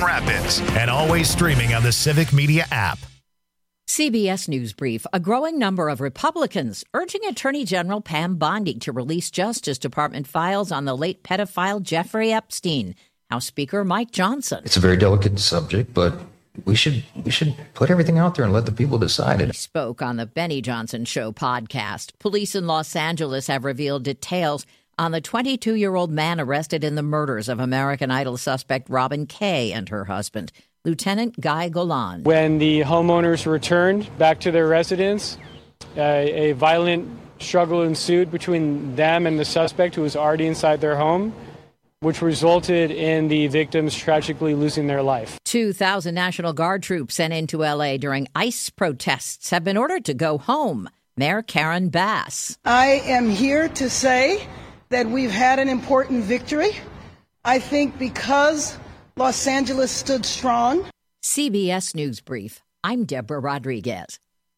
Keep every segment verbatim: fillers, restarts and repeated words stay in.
Grand Rapids, and always streaming on the Civic Media app. C B S News Brief. A growing number of Republicans urging Attorney General Pam Bondi to release Justice Department files on the late pedophile Jeffrey Epstein. House Speaker Mike Johnson. It's a very delicate subject, but we should we should put everything out there and let the people decide it. He spoke on the Benny Johnson Show podcast. Police in Los Angeles have revealed details on the twenty-two-year-old man arrested in the murders of American Idol suspect Robin Kay and her husband, Lieutenant Guy Golan. When the homeowners returned back to their residence, uh, a violent struggle ensued between them and the suspect, who was already inside their home, which resulted in the victims tragically losing their life. two thousand National Guard troops sent into L A during ICE protests have been ordered to go home. Mayor Karen Bass. I am here to say that we've had an important victory. I think because Los Angeles stood strong. C B S News Brief. I'm Deborah Rodriguez.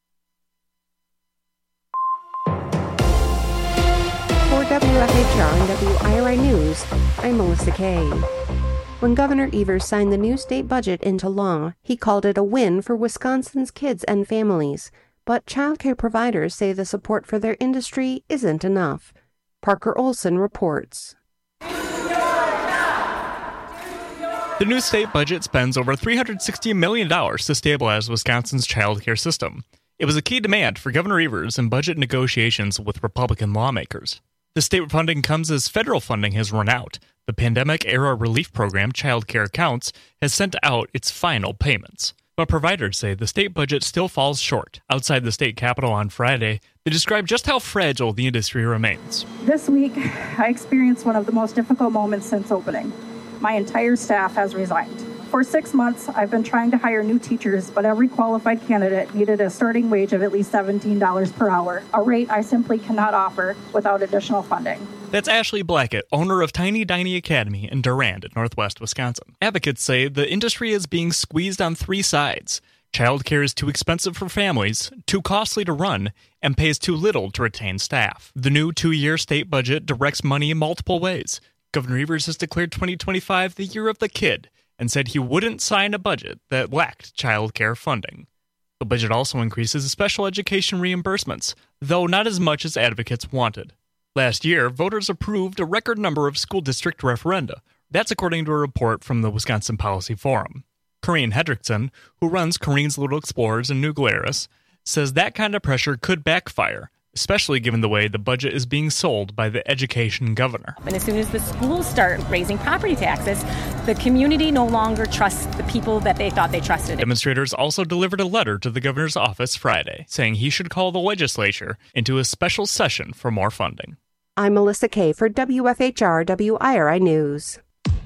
For W F H R and W I R I News, I'm Melissa Kay. When Governor Evers signed the new state budget into law, he called it a win for Wisconsin's kids and families. But childcare providers say the support for their industry isn't enough. Parker Olson reports. The new state budget spends over three hundred sixty million dollars to stabilize Wisconsin's child care system. It was a key demand for Governor Evers in budget negotiations with Republican lawmakers. The state funding comes as federal funding has run out. The pandemic-era relief program, Child Care Counts, has sent out its final payments. But providers say the state budget still falls short. Outside the state capitol on Friday, they describe just how fragile the industry remains. This week, I experienced one of the most difficult moments since opening. My entire staff has resigned. For six months, I've been trying to hire new teachers, but every qualified candidate needed a starting wage of at least seventeen dollars per hour, a rate I simply cannot offer without additional funding. That's Ashley Blackett, owner of Tiny Diny Academy in Durand, northwest Wisconsin. Advocates say the industry is being squeezed on three sides. Childcare is too expensive for families, too costly to run, and pays too little to retain staff. The new two-year state budget directs money in multiple ways. Governor Evers has declared twenty twenty-five the year of the kid and said he wouldn't sign a budget that lacked child care funding. The budget also increases special education reimbursements, though not as much as advocates wanted. Last year, voters approved a record number of school district referenda. That's according to a report from the Wisconsin Policy Forum. Corrine Hendrickson, who runs Corrine's Little Explorers in New Glarus, says that kind of pressure could backfire, especially given the way the budget is being sold by the education governor. And as soon as the schools start raising property taxes, the community no longer trusts the people that they thought they trusted. Demonstrators also delivered a letter to the governor's office Friday, saying he should call the legislature into a special session for more funding. I'm Melissa Kay for W F H R W I R I News.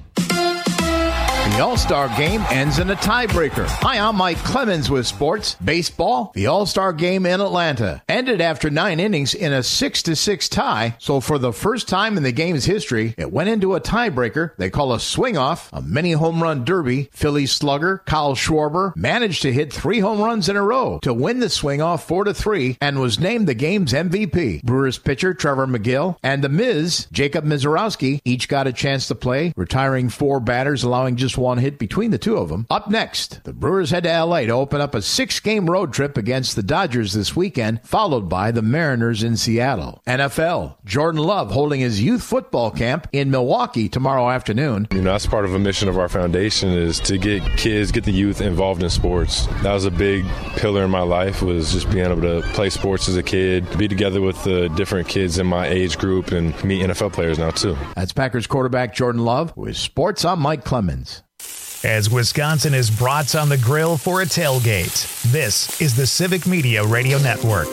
The All-Star Game ends in a tiebreaker. Hi, I'm Mike Clemens with sports. Baseball, the All-Star Game in Atlanta ended after nine innings in a six to six tie. So for the first time in the game's history, it went into a tiebreaker they call a swing-off, a mini home run derby. Philly slugger Kyle Schwarber managed to hit three home runs in a row to win the swing-off four to three and was named the game's M V P. Brewers pitcher Trevor McGill and the Miz, Jacob Mizorowski, each got a chance to play, retiring four batters, allowing just one hit between the two of them. Up next, the Brewers head to L A to open up a six-game road trip against the Dodgers this weekend, followed by the Mariners in Seattle. N F L, Jordan Love holding his youth football camp in Milwaukee tomorrow afternoon. You know, that's part of a mission of our foundation is to get kids, get the youth involved in sports. That was a big pillar in my life, was just being able to play sports as a kid, be together with the different kids in my age group, and meet N F L players now, too. That's Packers quarterback Jordan Love with Sports. I'm Mike Clemens. As Wisconsin is brats on the grill for a tailgate, this is the Civic Media Radio Network.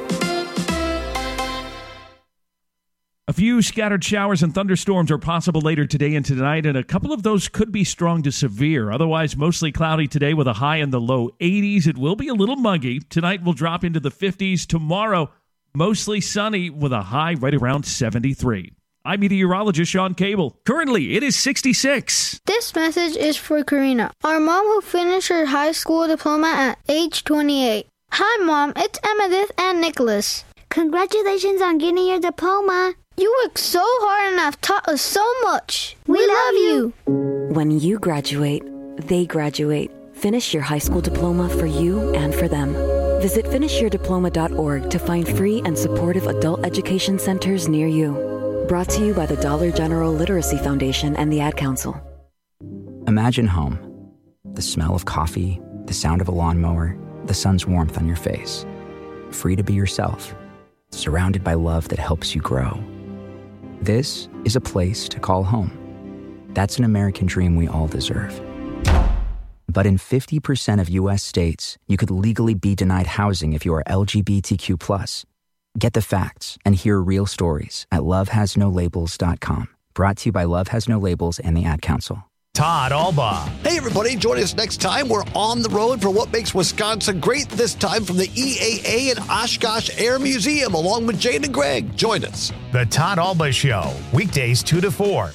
A few scattered showers and thunderstorms are possible later today and tonight, and a couple of those could be strong to severe. Otherwise, mostly cloudy today with a high in the low eighties. It will be a little muggy. Tonight will drop into the fifties. Tomorrow, mostly sunny with a high right around seventy-three. I'm meteorologist Sean Cable. Currently, it is sixty-six. This message is for Karina, our mom who finished her high school diploma at age twenty-eight. Hi, Mom. It's Emmettith and Nicholas. Congratulations on getting your diploma. You worked so hard and have taught us so much. We, we love you. When you graduate, they graduate. Finish your high school diploma for you and for them. Visit finish your diploma dot org to find free and supportive adult education centers near you. Brought to you by the Dollar General Literacy Foundation and the Ad Council. Imagine home. The smell of coffee, the sound of a lawnmower, the sun's warmth on your face. Free to be yourself, surrounded by love that helps you grow. This is a place to call home. That's an American dream we all deserve. But in fifty percent of U S states, you could legally be denied housing if you are L G B T Q plus. Get the facts and hear real stories at love has no labels dot com. Brought to you by Love Has No Labels and the Ad Council. Todd Alba. Hey, everybody. Join us next time. We're on the road for what makes Wisconsin great, this time from the E A A and Oshkosh Air Museum, along with Jane and Greg. Join us. The Todd Alba Show, weekdays two to four.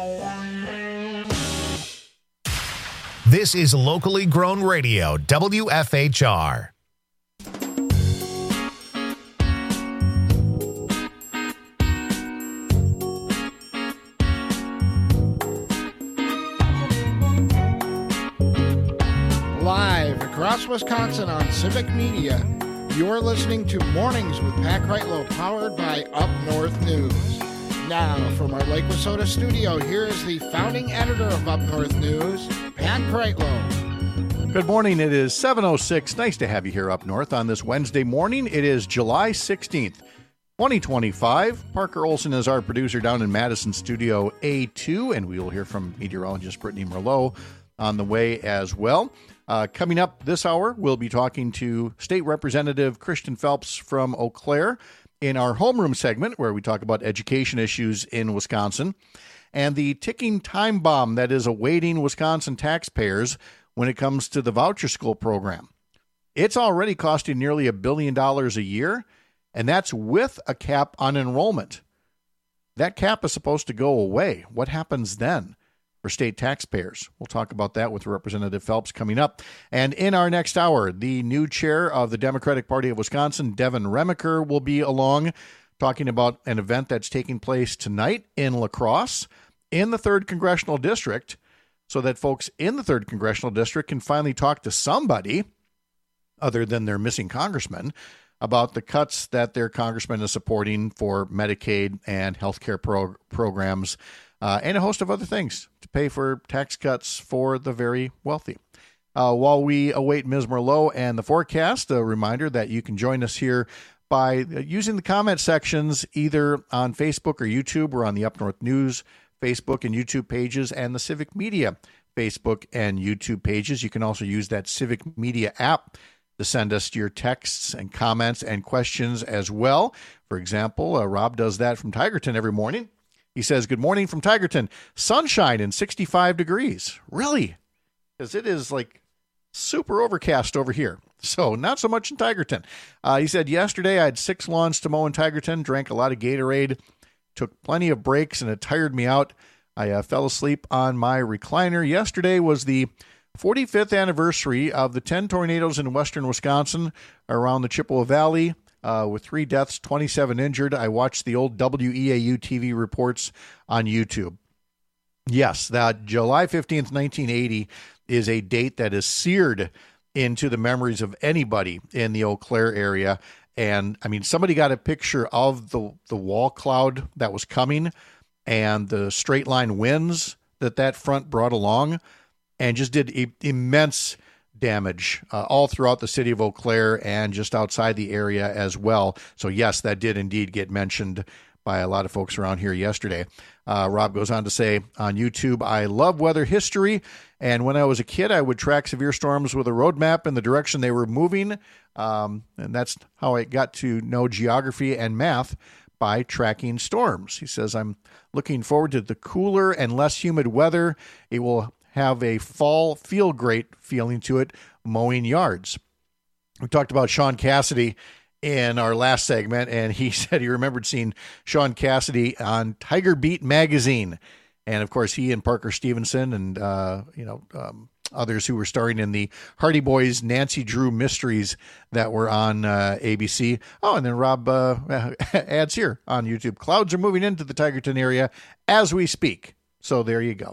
This is locally grown radio, W F H R. Live across Wisconsin on Civic Media, you're listening to Mornings with Pat Kreitlow, powered by Up North News. Now, from our Lake Wissota studio, here is the founding editor of Up North News, Pat Kreitlow. Good morning. It is seven oh six. Nice to have you here up north on this Wednesday morning. It is July sixteenth, twenty twenty-five. Parker Olson is our producer down in Madison Studio A two, and we will hear from meteorologist Brittany Merlot on the way as well. Uh, coming up this hour, we'll be talking to State Representative Christian Phelps from Eau Claire in our homeroom segment, where we talk about education issues in Wisconsin and the ticking time bomb that is awaiting Wisconsin taxpayers when it comes to the voucher school program. It's already costing nearly a billion dollars a year, and that's with a cap on enrollment. That cap is supposed to go away. What happens then for state taxpayers? We'll talk about that with Representative Phelps coming up. And in our next hour, the new chair of the Democratic Party of Wisconsin, Devin Remaker, will be along talking about an event that's taking place tonight in La Crosse in the third Congressional District, so that folks in the third Congressional District can finally talk to somebody other than their missing congressman about the cuts that their congressman is supporting for Medicaid and healthcare pro- programs uh, and a host of other things to pay for tax cuts for the very wealthy. Uh, while we await Miz Merlot and the forecast, a reminder that you can join us here by using the comment sections either on Facebook or YouTube or on the Up North News Facebook and YouTube pages and the Civic Media Facebook and YouTube pages. You can also use that Civic Media app to send us your texts and comments and questions as well. For example, uh, Rob does that from Tigerton every morning. He says, "Good morning from Tigerton. Sunshine and sixty-five degrees. Really? Because it is like super overcast over here. So not so much in Tigerton." Uh, he said, "Yesterday I had six lawns to mow in Tigerton, drank a lot of Gatorade, took plenty of breaks, and it tired me out. I uh, fell asleep on my recliner. Yesterday was the forty-fifth anniversary of the ten tornadoes in western Wisconsin around the Chippewa Valley, uh, with three deaths, twenty-seven injured. I watched the old W E A U T V reports on YouTube." Yes, that July fifteenth, nineteen eighty is a date that is seared into the memories of anybody in the Eau Claire area. And, I mean, somebody got a picture of the, the wall cloud that was coming and the straight line winds that that front brought along, and just did e- immense damage uh, all throughout the city of Eau Claire and just outside the area as well. So, yes, that did indeed get mentioned by a lot of folks around here yesterday. Uh, Rob goes on to say on YouTube, "I love weather history, and when I was a kid, I would track severe storms with a road map in the direction they were moving, um, and that's how I got to know geography and math, by tracking storms." He says, "I'm looking forward to the cooler and less humid weather. It will have a fall feel great feeling to it, mowing yards." We talked about Sean Cassidy in our last segment, and he said he remembered seeing Sean Cassidy on Tiger Beat magazine. And of course, he and Parker Stevenson and, uh, you know, um, others who were starring in the Hardy Boys Nancy Drew mysteries that were on uh, A B C. Oh, and then Rob uh, adds here on YouTube, "Clouds are moving into the Tigerton area as we speak." So there you go.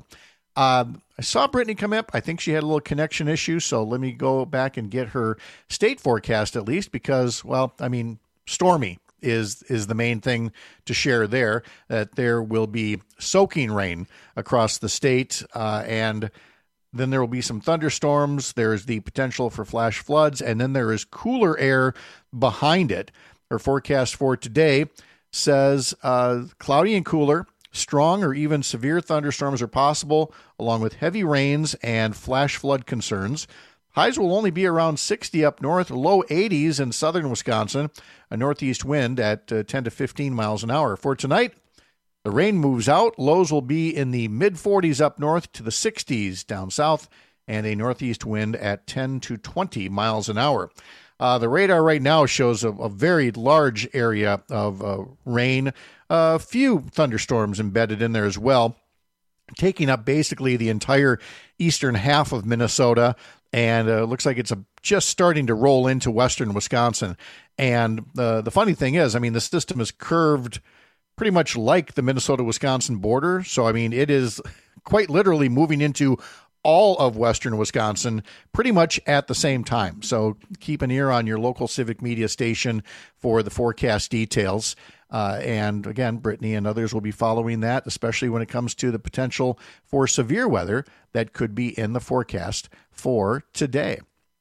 Um, I saw Brittany come up. I think she had a little connection issue, so let me go back and get her state forecast at least because, well, I mean, stormy is is the main thing to share there, that there will be soaking rain across the state, uh, and then there will be some thunderstorms. There's the potential for flash floods, and then there is cooler air behind it. Her forecast for today says uh, cloudy and cooler. Strong or even severe thunderstorms are possible, along with heavy rains and flash flood concerns. Highs will only be around sixty up north, low eighties in southern Wisconsin, a northeast wind at uh, ten to fifteen miles an hour. For tonight, the rain moves out. Lows will be in the mid forties up north to the sixties down south, and a northeast wind at ten to twenty miles an hour. Uh, the radar right now shows a, a very large area of uh, rain, a few thunderstorms embedded in there as well, taking up basically the entire eastern half of Minnesota, and uh, looks like it's a, just starting to roll into western Wisconsin. And uh, the funny thing is, I mean, the system is curved pretty much like the Minnesota-Wisconsin border, so I mean, it is quite literally moving into all of western Wisconsin pretty much at the same time. So keep an ear on your local civic media station for the forecast details. Uh, and again, Brittany and others will be following that, especially when it comes to the potential for severe weather that could be in the forecast for today.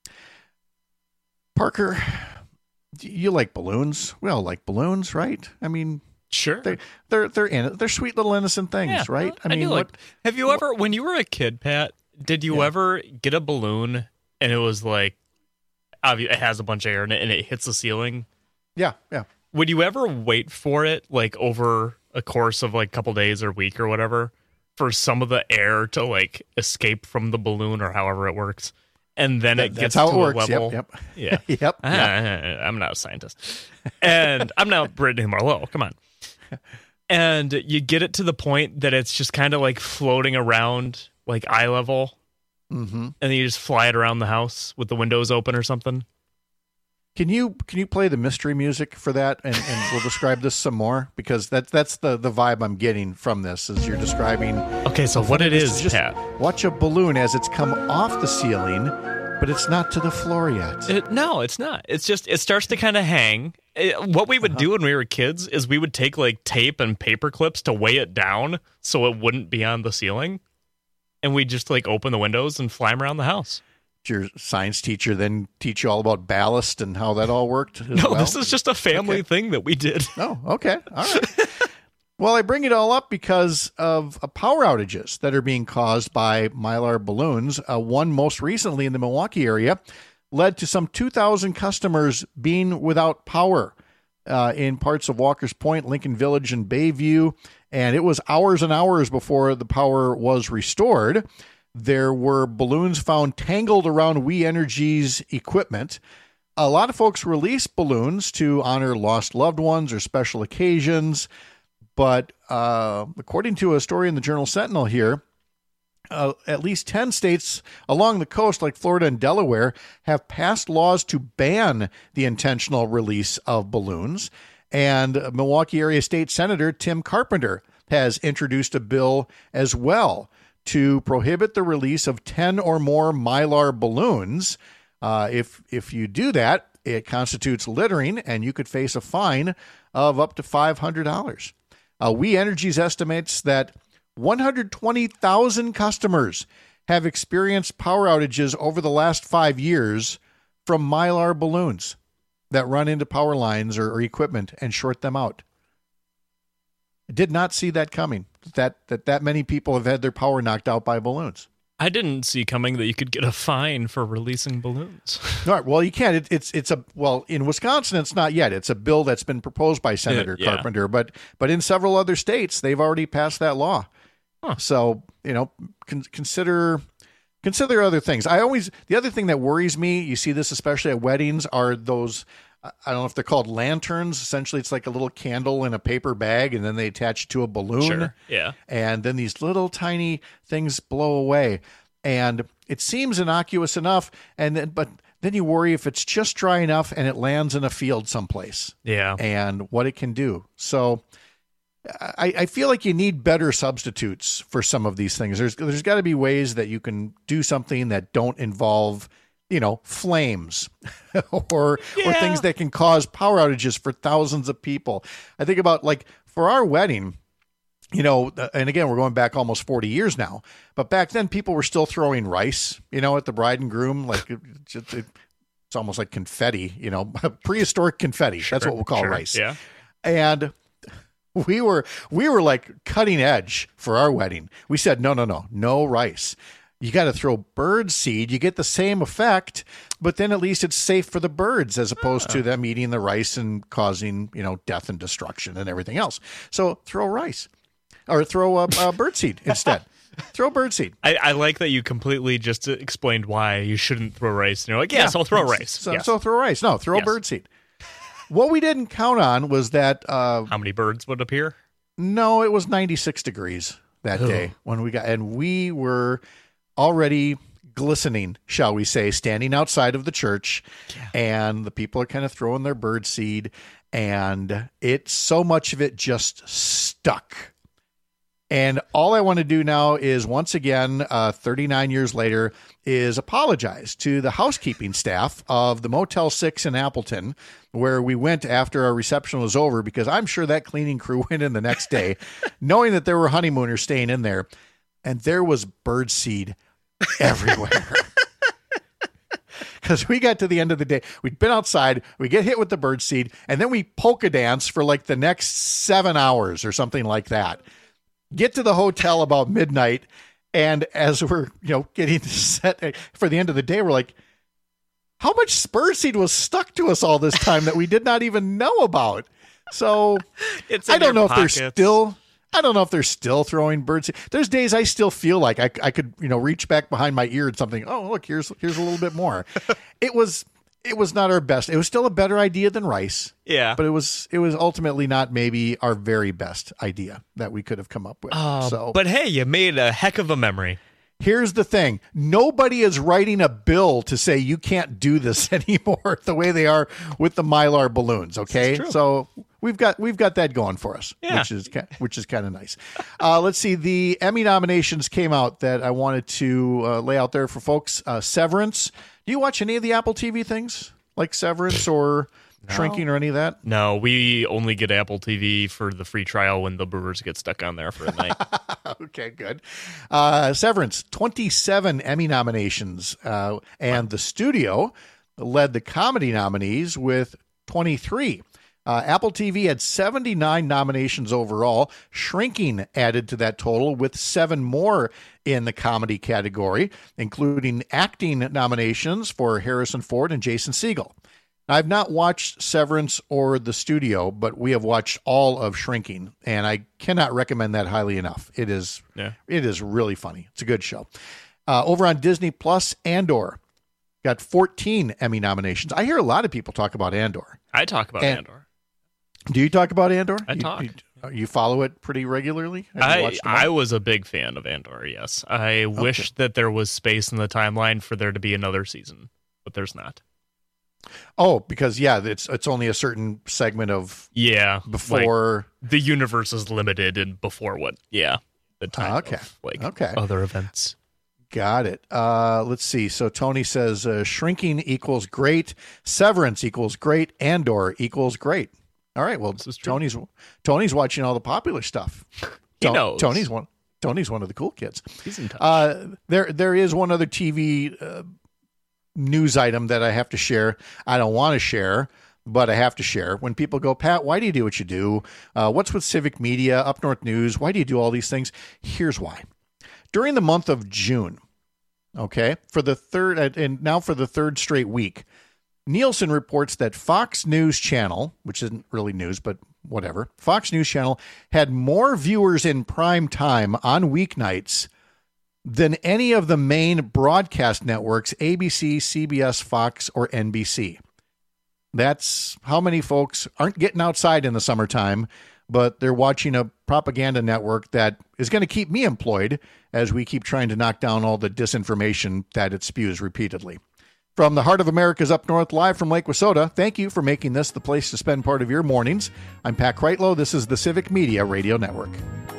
Parker, you like balloons? We all like balloons, right? I mean, sure. They, they're they're in they're sweet little innocent things, Yeah, right? I, I mean, what, like, have you ever, when you were a kid, Pat, did you Yeah. ever get a balloon and it was like, obvi- it has a bunch of air in it and it hits the ceiling? Yeah, yeah. Would you ever wait for it, like over a course of like a couple days or week or whatever, for some of the air to like escape from the balloon or however it works? And then That- it that's gets how to it works. a level. Yep, Yeah. yep. yep. Ah, yep. I'm not a scientist. And I'm not Brittany Marlowe. Come on. And you get it to the point that it's just kind of like floating around like eye level. Mm-hmm. And then you just fly it around the house with the windows open or something. Can you can you play the mystery music for that, and, and we'll describe this some more, because that's that's the, the vibe I'm getting from this as you're describing. Okay, so what it is, just Pat? Watch a balloon as it's come off the ceiling, but it's not to the floor yet. It, no, it's not. It's just it starts to kind of hang. It, what we would Uh-huh. do when we were kids is we would take like tape and paper clips to weigh it down so it wouldn't be on the ceiling, and we'd just like open the windows and fly them around the house. Did your science teacher then teach you all about ballast and how that all worked? As No, well? this is just a family Okay. thing that we did. Oh, okay. All right. Well, I bring it all up because of uh, power outages that are being caused by Mylar balloons. Uh, one most recently in the Milwaukee area led to some two thousand customers being without power uh, in parts of Walker's Point, Lincoln Village, and Bayview. And it was hours and hours before the power was restored. There were balloons found tangled around We Energy's equipment. A lot of folks release balloons to honor lost loved ones or special occasions. But uh, according to a story in the Journal Sentinel here, uh, at least ten states along the coast, like Florida and Delaware, have passed laws to ban the intentional release of balloons. And Milwaukee area state senator Tim Carpenter has introduced a bill as well to prohibit the release of ten or more Mylar balloons. Uh, if if you do that, it constitutes littering, and you could face a fine of up to five hundred dollars. Uh, We Energies estimates that one hundred twenty thousand customers have experienced power outages over the last five years from Mylar balloons that run into power lines or, or equipment and short them out. Did not see that coming, that, that that many people have had their power knocked out by balloons. I didn't see coming that you could get a fine for releasing balloons. All right, well, you can't. It, it's it's a well in Wisconsin, it's not yet. It's a bill that's been proposed by Senator Yeah, yeah. Carpenter, but but in several other states, they've already passed that law. Huh. So you know, con- consider consider other things. I always the other thing that worries me, you see this especially at weddings, are those. I don't know if they're called lanterns. Essentially, it's like a little candle in a paper bag, and then they attach it to a balloon. Sure, yeah. And then these little tiny things blow away. And it seems innocuous enough, and then but then you worry if it's just dry enough and it lands in a field someplace. Yeah. And what it can do. So I, I feel like you need better substitutes for some of these things. There's there's got to be ways that you can do something that don't involve, you know, flames or yeah. or things that can cause power outages for thousands of people. I think about, like, for our wedding, you know, and again, we're going back almost forty years now, but back then people were still throwing rice, you know, at the bride and groom. Like, it, it, it's almost like confetti, you know, prehistoric confetti. Sure, That's what we'll call sure. rice. Yeah. And we were, we were like cutting edge for our wedding. We said, no, no, no, no rice. You got to throw bird seed. You get the same effect, but then at least it's safe for the birds as opposed oh. to them eating the rice and causing, you know, death and destruction and everything else. So throw rice or throw a, a bird seed instead. Throw bird seed. I, I like that you completely just explained why you shouldn't throw rice. And you're like, yes, yeah. I'll throw rice. So, yes. so throw rice. No, throw yes. bird seed. What we didn't count on was that... Uh, How many birds would appear? No, it was ninety-six degrees that Ugh. day when we got... And we were already glistening, shall we say, standing outside of the church. Yeah. And the people are kind of throwing their bird seed. And it, so much of it just stuck. And all I want to do now is, once again, uh, thirty-nine years later, is apologize to the housekeeping staff of the Motel six in Appleton, where we went after our reception was over, because I'm sure that cleaning crew went in the next day, knowing that there were honeymooners staying in there, and there was bird seed everywhere. Because we got to the end of the day, we'd been outside, we get hit with the bird seed, and then we polka dance for like the next seven hours or something like that. Get to the hotel about midnight, and as we're, you know, getting set for the end of the day, we're like, how much bird seed was stuck to us all this time that we did not even know about? So it's I don't know pockets. if they're still, I don't know if they're still throwing bird seed. There's days I still feel like I, I could, you know, reach back behind my ear and something. Oh, look, here's here's a little bit more. It was. It was not our best. It was still a better idea than rice. Yeah. But it was it was ultimately not maybe our very best idea that we could have come up with. Oh, so, but hey, you made a heck of a memory. Here's the thing. Nobody is writing a bill to say you can't do this anymore the way they are with the Mylar balloons, okay? So we've got we've got that going for us, yeah. which is which is kind of nice. Uh, let's see. The Emmy nominations came out that I wanted to uh, lay out there for folks. Uh, Severance. Do you watch any of the Apple T V things like Severance or no. Shrinking or any of that? No, we only get Apple T V for the free trial when the Brewers get stuck on there for a night. Okay, good. Uh, Severance, twenty-seven Emmy nominations, uh, and the studio led the comedy nominees with twenty-three. Uh, Apple T V had seventy-nine nominations overall. Shrinking added to that total with seven more in the comedy category, including acting nominations for Harrison Ford and Jason Segel. I've not watched Severance or The Studio, but we have watched all of Shrinking, and I cannot recommend that highly enough. It is, yeah. it is really funny. It's a good show. Uh, over on Disney Plus, Andor got fourteen Emmy nominations. I hear a lot of people talk about Andor. I talk about and, Andor. Do you talk about Andor? I you, talk. You, you follow it pretty regularly? I, I was a big fan of Andor, yes. I okay. wish that there was space in the timeline for there to be another season, but there's not. Oh, because, yeah, it's it's only a certain segment of yeah before... Like, the universe is limited and before what, yeah, the time okay. of, like, okay. other events. Got it. Uh, let's see. So Tony says uh, Shrinking equals great, Severance equals great, Andor equals great. All right. Well, Tony's Tony's watching all the popular stuff. He Ton- knows. Tony's one. Tony's one of the cool kids. He's in touch. Uh, there, there is one other T V uh, news item that I have to share. I don't want to share, but I have to share. When people go, Pat, why do you do what you do? Uh, what's with Civic Media, Up North News? Why do you do all these things? Here's why. During the month of June, okay, for the third and now for the third straight week, Nielsen reports that Fox News Channel, which isn't really news, but whatever, Fox News Channel had more viewers in prime time on weeknights than any of the main broadcast networks, A B C, C B S, Fox, or N B C. That's how many folks aren't getting outside in the summertime, but they're watching a propaganda network that is going to keep me employed as we keep trying to knock down all the disinformation that it spews repeatedly. From the heart of America's Up North, live from Lake Wissota, thank you for making this the place to spend part of your mornings. I'm Pat Kreitlow. This is the Civic Media Radio Network.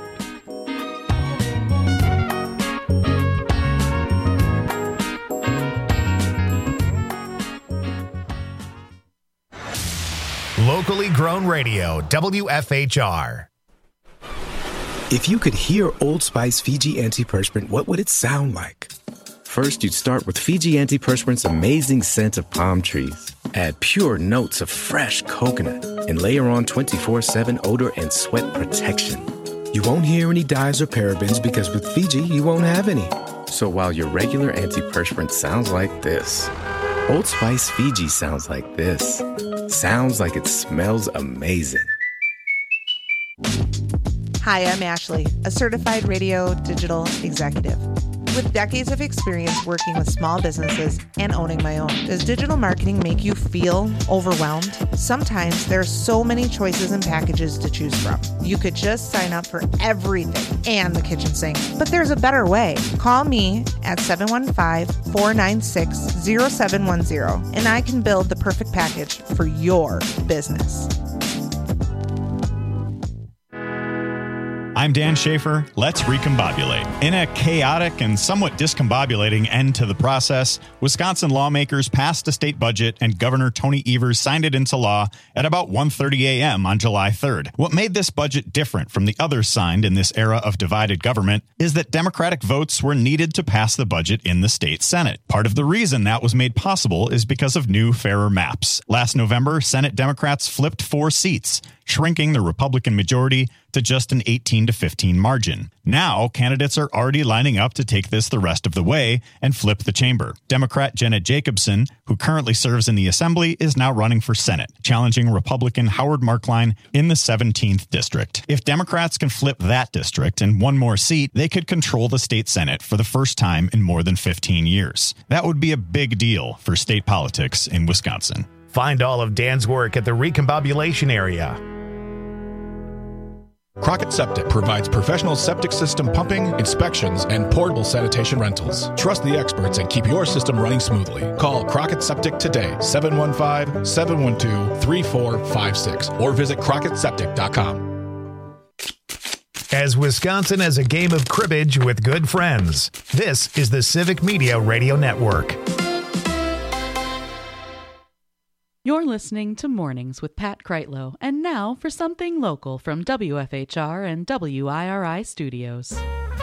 Locally grown radio, W F H R. If you could hear Old Spice Fiji Antiperspirant, what would it sound like? First, you'd start with Fiji Antiperspirant's amazing scent of palm trees. Add pure notes of fresh coconut and layer on twenty-four seven odor and sweat protection. You won't hear any dyes or parabens because with Fiji, you won't have any. So while your regular antiperspirant sounds like this, Old Spice Fiji sounds like this. Sounds like it smells amazing. Hi, I'm Ashley, a certified radio digital executive. With decades of experience working with small businesses and owning my own, does digital marketing make you feel overwhelmed? Sometimes there are so many choices and packages to choose from. You could just sign up for everything and the kitchen sink. But there's a better way. Call me at seven one five, four nine six, zero seven one zero and I can build the perfect package for your business. I'm Dan Schaefer. Let's recombobulate. In a chaotic and somewhat discombobulating end to the process, Wisconsin lawmakers passed a state budget and Governor Tony Evers signed it into law at about one thirty a.m. on July third. What made this budget different from the others signed in this era of divided government is that Democratic votes were needed to pass the budget in the state Senate. Part of the reason that was made possible is because of new, fairer maps. Last November, Senate Democrats flipped four seats, shrinking the Republican majority to just an eighteen to fifteen margin. Now, candidates are already lining up to take this the rest of the way and flip the chamber. Democrat Jenna Jacobson, who currently serves in the Assembly, is now running for Senate, challenging Republican Howard Markline in the seventeenth district. If Democrats can flip that district and one more seat, they could control the state Senate for the first time in more than fifteen years. That would be a big deal for state politics in Wisconsin. Find all of Dan's work at the Recombobulation area. Crockett Septic provides professional septic system pumping, inspections, and portable sanitation rentals. Trust the experts and keep your system running smoothly. Call Crockett Septic today, seven one five, seven one two, three four five six, or visit crockett septic dot com. As Wisconsin has a game of cribbage with good friends, this is the Civic Media Radio Network. You're listening to Mornings with Pat Kreitlow, and now for something local from W F H R and W I R I Studios.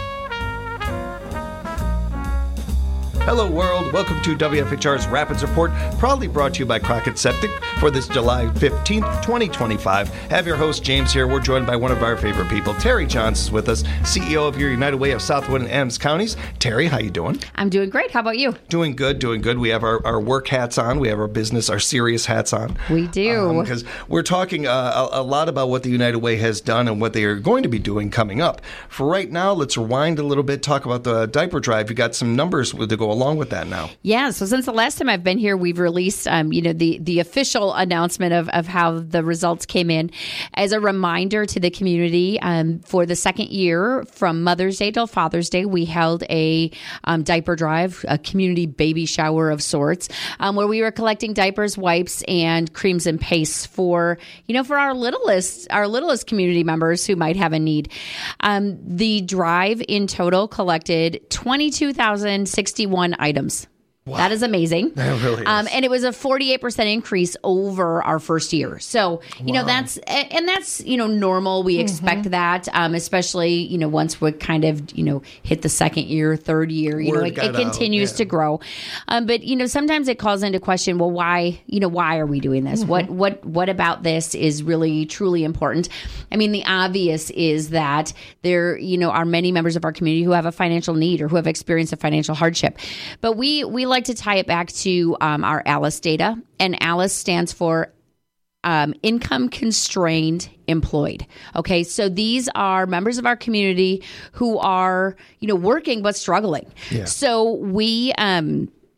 Hello, world. Welcome to W F H R's Rapids Report, proudly brought to you by Crockett Septic for this July fifteenth, twenty twenty-five. Have your host, James, here. We're joined by one of our favorite people. Terry Johns is with us, C E O of your United Way of Southwood and Adams counties. Terry, how you doing? I'm doing great. How about you? Doing good, doing good. We have our, our work hats on. We have our business, our serious hats on. We do. Because um, we're talking uh, a, a lot about what the United Way has done and what they are going to be doing coming up. For right now, let's rewind a little bit, talk about the diaper drive. You got some numbers to go along with that now. Yeah, so since the last time I've been here, we've released, um, you know, the, the official announcement of, of how the results came in. As a reminder to the community, um, for the second year, from Mother's Day till Father's Day, we held a um, diaper drive, a community baby shower of sorts, um, where we were collecting diapers, wipes, and creams and pastes for, you know, for our littlest, our littlest community members who might have a need. Um, the drive in total collected twenty-two thousand sixty-one items. Wow. That is amazing. That really is. Um, and it was a forty-eight percent increase over our first year. So, you wow. know, that's, and that's, you know, normal. We mm-hmm. expect that, um, especially, you know, once we kind of, you know, hit the second year, third year, you Word know, it, it continues out, yeah. to grow. Um, but, you know, sometimes it calls into question, well, why, you know, why are we doing this? Mm-hmm. What, what, what about this is really, truly important? I mean, the obvious is that there, you know, are many members of our community who have a financial need or who have experienced a financial hardship. But we, we like to tie it back to um, our ALICE data, and ALICE stands for um, income constrained employed. Okay, so these are members of our community who are, you know, working but struggling. Yeah. So we um,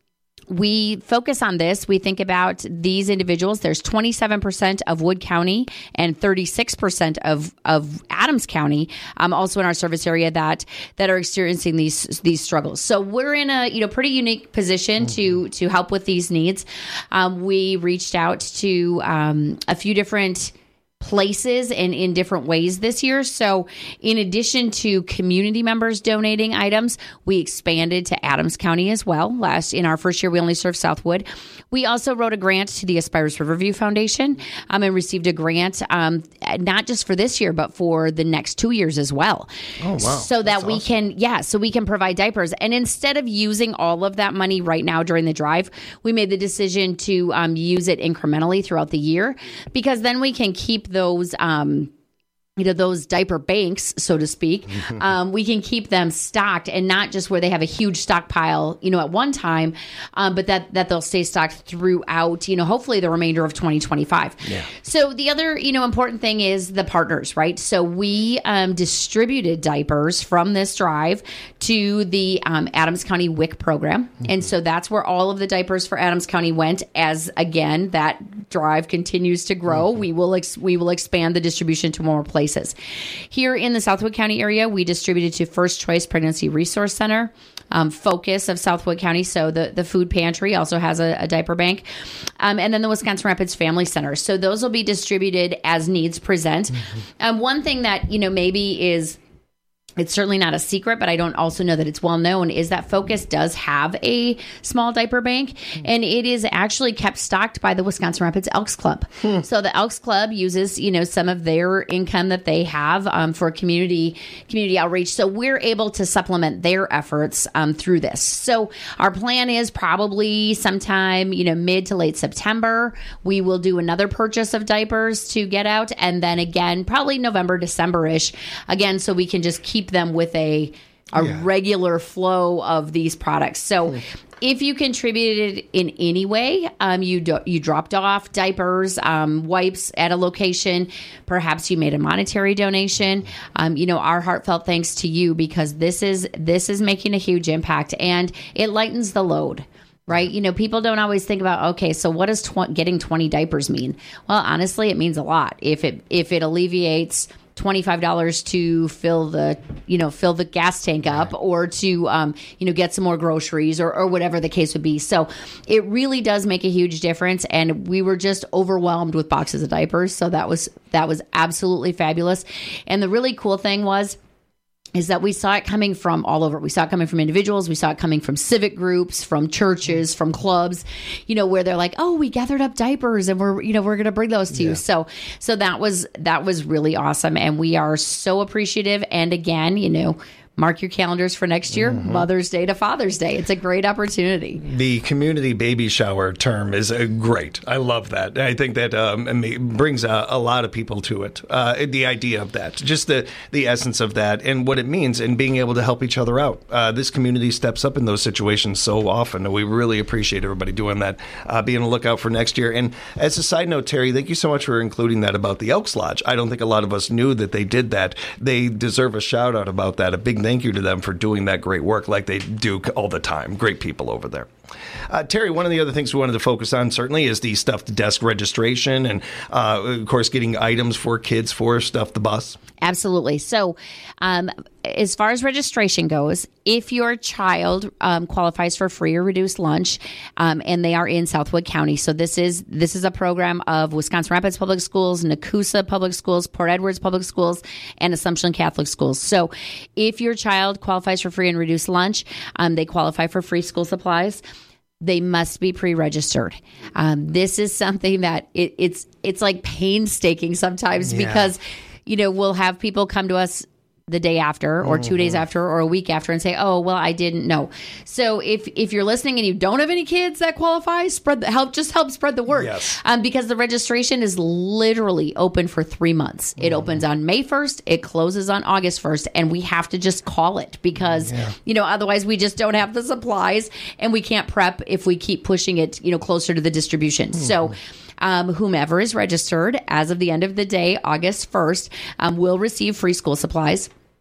we focus on this. We think about these individuals. There's twenty-seven percent of Wood County and thirty-six percent of, of Adams County, um, also in our service area, that that are experiencing these these struggles. So we're in a you know pretty unique position mm-hmm. to to help with these needs. Um, we reached out to um, a few different places and in different ways this year. So in addition to community members donating items, we expanded to Adams County as well. Last in our first year, we only served Southwood. We also wrote a grant to the Aspires Riverview Foundation um, and received a grant um, not just for this year, but for the next two years as well. Oh, wow. So that That's we awesome. can, yeah, so we can provide diapers. And instead of using all of that money right now during the drive, we made the decision to um, use it incrementally throughout the year, because then we can keep those um you know, those diaper banks, so to speak. Um, we can keep them stocked, and not just where they have a huge stockpile, you know, at one time, um, but that, that they'll stay stocked throughout, you know, hopefully the remainder of twenty twenty-five. Yeah. So the other, you know, important thing is the partners, right? So we um, distributed diapers from this drive to the um, Adams County W I C program. Mm-hmm. And so that's where all of the diapers for Adams County went. As again, that drive continues to grow, mm-hmm. we will ex- we will expand the distribution to more places. Here in the Southwood County area, we distributed to First Choice Pregnancy Resource Center, um, Focus of Southwood County. So the, the food pantry also has a, a diaper bank. Um, and then the Wisconsin Rapids Family Center. So those will be distributed as needs present. Mm-hmm. Um, one thing that, you know, maybe is, it's certainly not a secret, but I don't also know that it's well known, is that Focus does have a small diaper bank, and it is actually kept stocked by the Wisconsin Rapids Elks Club. Hmm. So the Elks Club uses, you know, some of their income that they have um, for community community outreach. So we're able to supplement their efforts um, through this. So our plan is probably sometime, you know, mid to late September, we will do another purchase of diapers to get out, and then again, probably November, December-ish, again, so we can just keep them with a a yeah. regular flow of these products. So if you contributed in any way, um, you do, you dropped off diapers, um, wipes at a location, perhaps you made a monetary donation, um, you know, our heartfelt thanks to you, because this is this is making a huge impact, and it lightens the load. Right? You know, people don't always think about, okay, so what does tw- getting twenty diapers mean? Well, honestly, it means a lot. If it if it alleviates twenty-five dollars to fill the, you know, fill the gas tank up, or to, um, you know, get some more groceries, or, or whatever the case would be. So it really does make a huge difference. And we were just overwhelmed with boxes of diapers. So that was, that was absolutely fabulous. And the really cool thing was, is that we saw it coming from all over. We saw it coming from individuals. We saw it coming from civic groups, from churches, from clubs, you know, where they're like, oh, we gathered up diapers and we're, you know, we're going to bring those to yeah. you. So, so that was, that was really awesome. And we are so appreciative. And again, you know, mark your calendars for next year, mm-hmm. Mother's Day to Father's Day. It's a great opportunity. The community baby shower term is uh, great. I love that. I think that um, brings a, a lot of people to it. Uh, the idea of that, just the, the essence of that, and what it means, and being able to help each other out. Uh, this community steps up in those situations so often, and we really appreciate everybody doing that, uh, being on the lookout for next year. And as a side note, Terry, thank you so much for including that about the Elks Lodge. I don't think a lot of us knew that they did that. They deserve a shout out about that. A big thank you to them for doing that great work like they do all the time. Great people over there. Uh, Terry, one of the other things we wanted to focus on certainly is the Stuff the Desk registration, and uh, of course getting items for kids for Stuff the Bus. Absolutely. So um, as far as registration goes, if your child um, qualifies for free or reduced lunch, um, and they are in Southwood County, so this is this is a program of Wisconsin Rapids Public Schools, Nakusa Public Schools, Port Edwards Public Schools, and Assumption Catholic Schools. So if your child qualifies for free and reduced lunch, um, they qualify for free school supplies. They must be pre-registered. Um, this is something that it, it's it's like painstaking sometimes, yeah. because, you know, we'll have people come to us the day after, or two mm-hmm. days after, or a week after, and say, oh, well, I didn't know. So if if you're listening and you don't have any kids that qualify, spread the help, just help spread the word. Yes. Um, because the registration is literally open for three months. Mm-hmm. It opens on May first, it closes on August first, and we have to just call it, because, yeah. you know, otherwise we just don't have the supplies, and we can't prep if we keep pushing it, you know, closer to the distribution. Mm-hmm. So Um, whomever is registered as of the end of the day, August first, um, will receive free school supplies.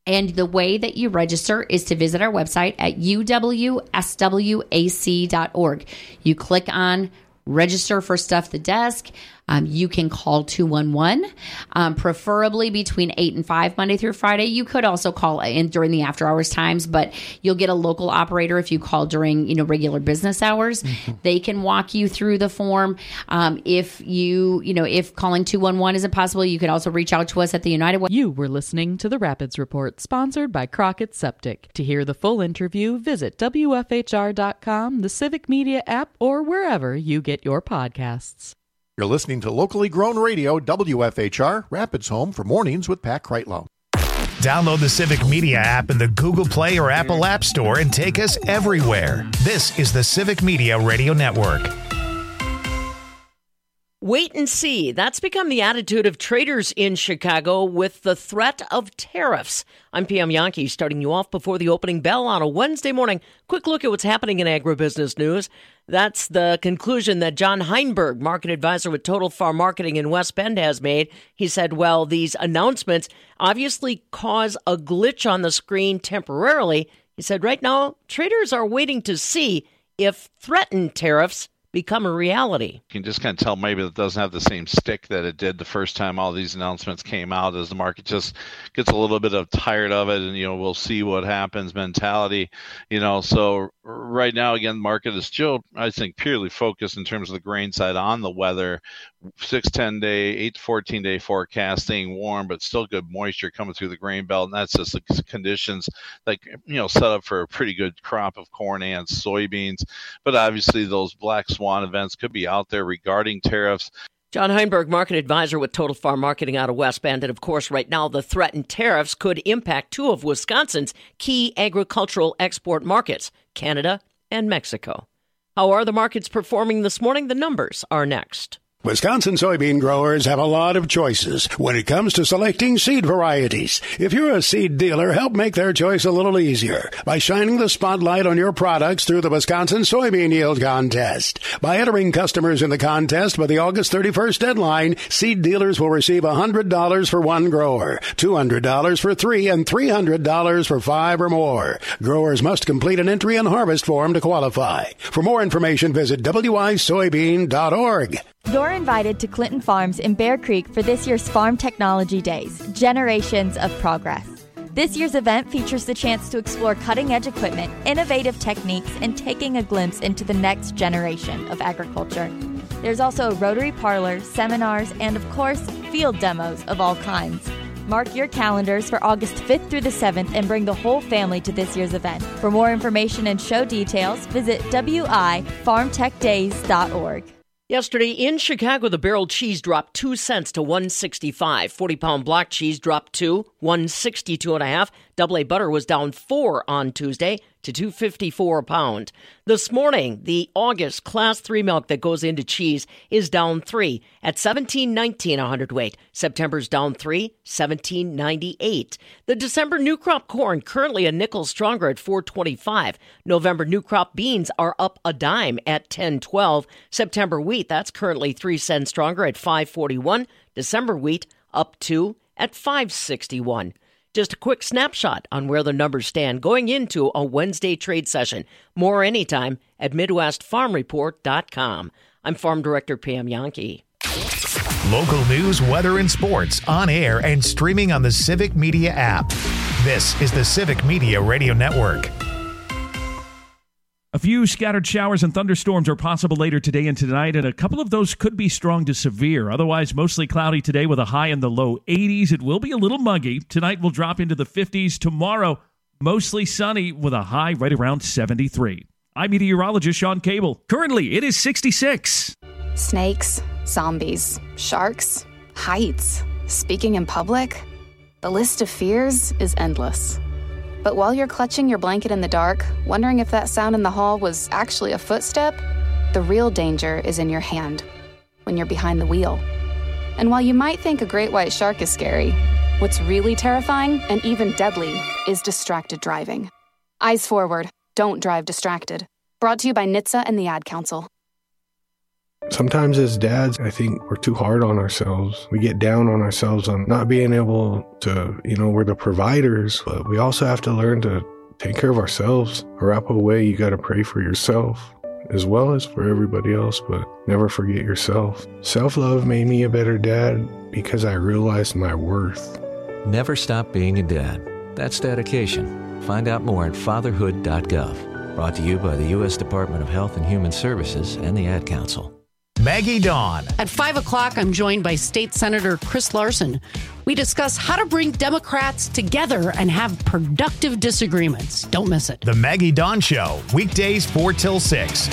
And the way that you register is to visit our website at u w s w a c dot org. You click on register for Stuff the Desk. Um, you can call two one one, um, preferably between eight and five, Monday through Friday. You could also call in during the after hours times, but you'll get a local operator if you call during, you know, regular business hours. Mm-hmm. They can walk you through the form. Um, if you, you know, if calling two one one isn't possible, you could also reach out to us at the United Way. You were listening to the Rapids Report, sponsored by Crockett Septic. To hear the full interview, visit W F H R dot com, the Civic Media app, or wherever you get your podcasts. You're listening to locally grown radio, W F H R, Rapids Home for Mornings with Pat Kreitlow. Download the Civic Media app in the Google Play or Apple App Store and take us everywhere. This is the Civic Media Radio Network. Wait and see. That's become the attitude of traders in Chicago with the threat of tariffs. I'm P M Yankee, starting you off before the opening bell on a Wednesday morning. Quick look at what's happening in agribusiness news. That's the conclusion that John Heinberg, market advisor with Total Farm Marketing in West Bend, has made. He said, well, these announcements obviously cause a glitch on the screen temporarily. He said, right now, traders are waiting to see if threatened tariffs become a reality. You can just kind of tell maybe it doesn't have the same stick that it did the first time all these announcements came out, as the market just gets a little bit of tired of it, and, you know, we'll see what happens mentality, you know. So right now, again, the market is still, I think, purely focused in terms of the grain side on the weather. six, ten day, eight to fourteen day forecast, staying warm, but still good moisture coming through the grain belt. And that's just the conditions that, you know, set up for a pretty good crop of corn and soybeans. But obviously those black swan events could be out there regarding tariffs. John Heinberg, market advisor with Total Farm Marketing out of West Bend. And of course, right now, the threatened tariffs could impact two of Wisconsin's key agricultural export markets, Canada and Mexico. How are the markets performing this morning? The numbers are next. Wisconsin soybean growers have a lot of choices when it comes to selecting seed varieties. If you're a seed dealer, help make their choice a little easier by shining the spotlight on your products through the Wisconsin Soybean Yield Contest. By entering customers in the contest by the August thirty-first deadline, seed dealers will receive one hundred dollars for one grower, two hundred dollars for three, and three hundred dollars for five or more. Growers must complete an entry and harvest form to qualify. For more information, visit w i soybean dot org. You're invited to Clinton Farms in Bear Creek for this year's Farm Technology Days, Generations of Progress. This year's event features the chance to explore cutting-edge equipment, innovative techniques, and taking a glimpse into the next generation of agriculture. There's also a Rotary Parlor, seminars, and of course, field demos of all kinds. Mark your calendars for August fifth through the seventh and bring the whole family to this year's event. For more information and show details, visit w i farm tech days dot org. Yesterday in Chicago, the barrel cheese dropped two cents to one sixty-five. forty-pound block cheese dropped to one sixty-two and a half. Double A butter was down four on Tuesday to two fifty-four a pound. This morning, the August Class three milk that goes into cheese is down three at seventeen nineteen a hundredweight. September's down three, seventeen ninety-eight. The December new crop corn currently a nickel stronger at four twenty-five. November new crop beans are up a dime at ten twelve. September wheat, that's currently three cents stronger at five forty-one. December wheat up two at five sixty-one. Just a quick snapshot on where the numbers stand going into a Wednesday trade session. More anytime at midwest farm report dot com. I'm Farm Director Pam Yankee. Local news, weather, and sports on air and streaming on the Civic Media app. This is the Civic Media Radio Network. A few scattered showers and thunderstorms are possible later today and tonight, and a couple of those could be strong to severe. Otherwise, mostly cloudy today with a high in the low eighties. It will be a little muggy. Tonight will drop into the fifties. Tomorrow, mostly sunny with a high right around seventy-three. I'm meteorologist Sean Cable. Currently, it is sixty-six. Snakes, zombies, sharks, heights, speaking in public. The list of fears is endless. But while you're clutching your blanket in the dark, wondering if that sound in the hall was actually a footstep, the real danger is in your hand, when you're behind the wheel. And while you might think a great white shark is scary, what's really terrifying and even deadly is distracted driving. Eyes forward, don't drive distracted. Brought to you by N H T S A and the Ad Council. Sometimes as dads, I think we're too hard on ourselves. We get down on ourselves on not being able to, you know, we're the providers, but we also have to learn to take care of ourselves. Arapahoe way, you got to pray for yourself as well as for everybody else, but never forget yourself. Self-love made me a better dad because I realized my worth. Never stop being a dad. That's dedication. Find out more at fatherhood dot gov. Brought to you by the U S Department of Health and Human Services and the Ad Council. Maggie Dawn. At five o'clock, I'm joined by State Senator Chris Larson. We discuss how to bring Democrats together and have productive disagreements. Don't miss it. The Maggie Dawn Show, weekdays four till six.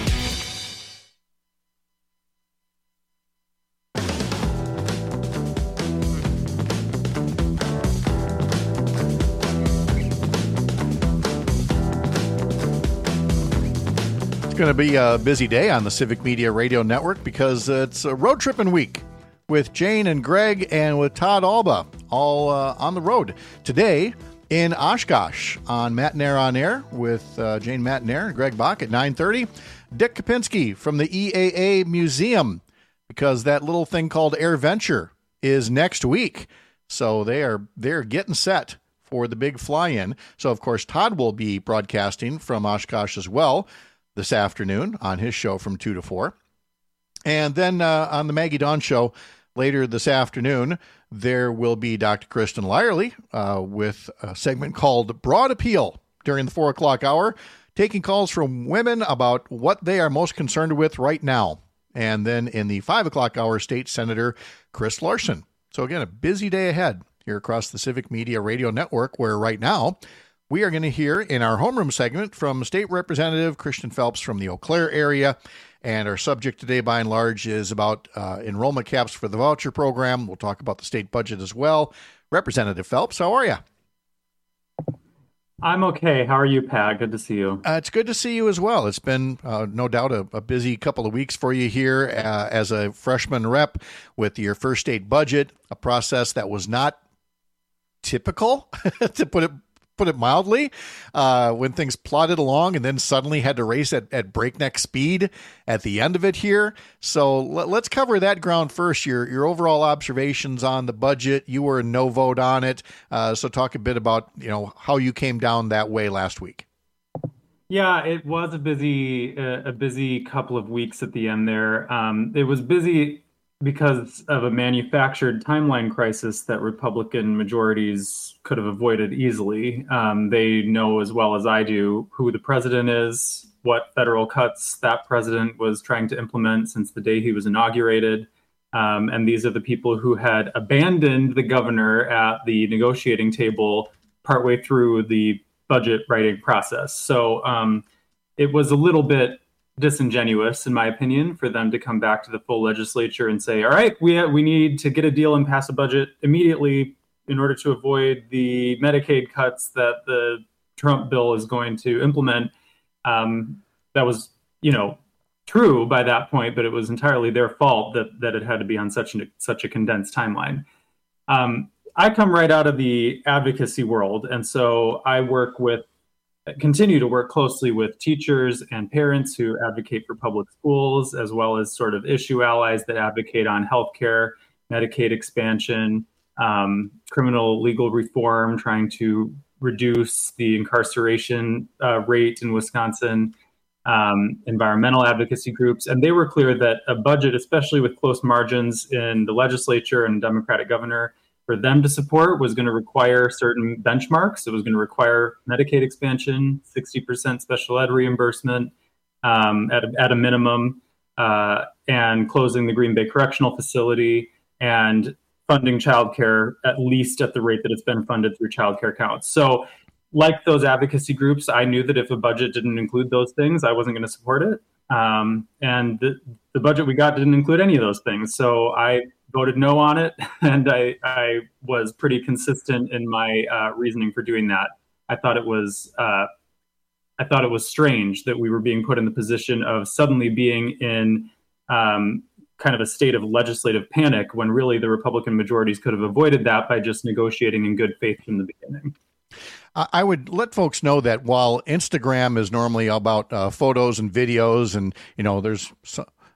It's going to be a busy day on the Civic Media Radio Network because it's a road tripping week with Jane and Greg and with Todd Alba all uh, on the road. Today in Oshkosh on Matt and Air on Air with uh, Jane Matt and Air and Greg Bach at nine thirty. Dick Kopinski from the E A A Museum because that little thing called Air Venture is next week. So they are they're getting set for the big fly-in. So, of course, Todd will be broadcasting from Oshkosh as well this afternoon on his show from two to four. And then uh, on the Maggie Dawn Show later this afternoon, there will be Doctor Kristen Lyerly uh, with a segment called Broad Appeal during the four o'clock hour, taking calls from women about what they are most concerned with right now. And then in the five o'clock hour, State Senator Chris Larson. So again, a busy day ahead here across the Civic Media Radio Network, where right now we are going to hear in our homeroom segment from State Representative Christian Phelps from the Eau Claire area. And our subject today, by and large, is about uh, enrollment caps for the voucher program. We'll talk about the state budget as well. Representative Phelps, how are you? I'm okay. How are you, Pat? Good to see you. Uh, it's good to see you as well. It's been, uh, no doubt, a, a busy couple of weeks for you here uh, as a freshman rep with your first state budget, a process that was not typical, to put it put it mildly, uh, when things plodded along and then suddenly had to race at, at breakneck speed at the end of it here. So l- let's cover that ground first. Your your overall observations on the budget. You were a no vote on it. Uh, so talk a bit about, you know, how you came down that way last week. Yeah, it was a busy uh, a busy couple of weeks at the end there. Um, it was busy because of a manufactured timeline crisis that Republican majorities could have avoided easily. Um, they know as well as I do who the president is, what federal cuts that president was trying to implement since the day he was inaugurated. Um, and these are the people who had abandoned the governor at the negotiating table partway through the budget writing process. So um, it was a little bit disingenuous, in my opinion, for them to come back to the full legislature and say, all right, we have, we need to get a deal and pass a budget immediately in order to avoid the Medicaid cuts that the Trump bill is going to implement. Um, that was, you know, true by that point, but it was entirely their fault that that it had to be on such a, such a condensed timeline. Um, I come right out of the advocacy world, and so I work with continue to work closely with teachers and parents who advocate for public schools, as well as sort of issue allies that advocate on healthcare, Medicaid expansion, um, criminal legal reform, trying to reduce the incarceration uh, rate in Wisconsin, um, environmental advocacy groups. And they were clear that a budget, especially with close margins in the legislature and Democratic governor, for them to support was going to require certain benchmarks. It was going to require Medicaid expansion, sixty percent special ed reimbursement um, at, a, at a minimum, uh, and closing the Green Bay Correctional Facility and funding childcare at least at the rate that it's been funded through childcare counts. So like those advocacy groups, I knew that if a budget didn't include those things, I wasn't going to support it. Um, and the, the budget we got didn't include any of those things. So I voted no on it, and I, I was pretty consistent in my uh, reasoning for doing that. I thought it was uh, I thought it was strange that we were being put in the position of suddenly being in um, kind of a state of legislative panic when really the Republican majorities could have avoided that by just negotiating in good faith from the beginning. I would let folks know that while Instagram is normally about uh, photos and videos, and you know, there's some, some of the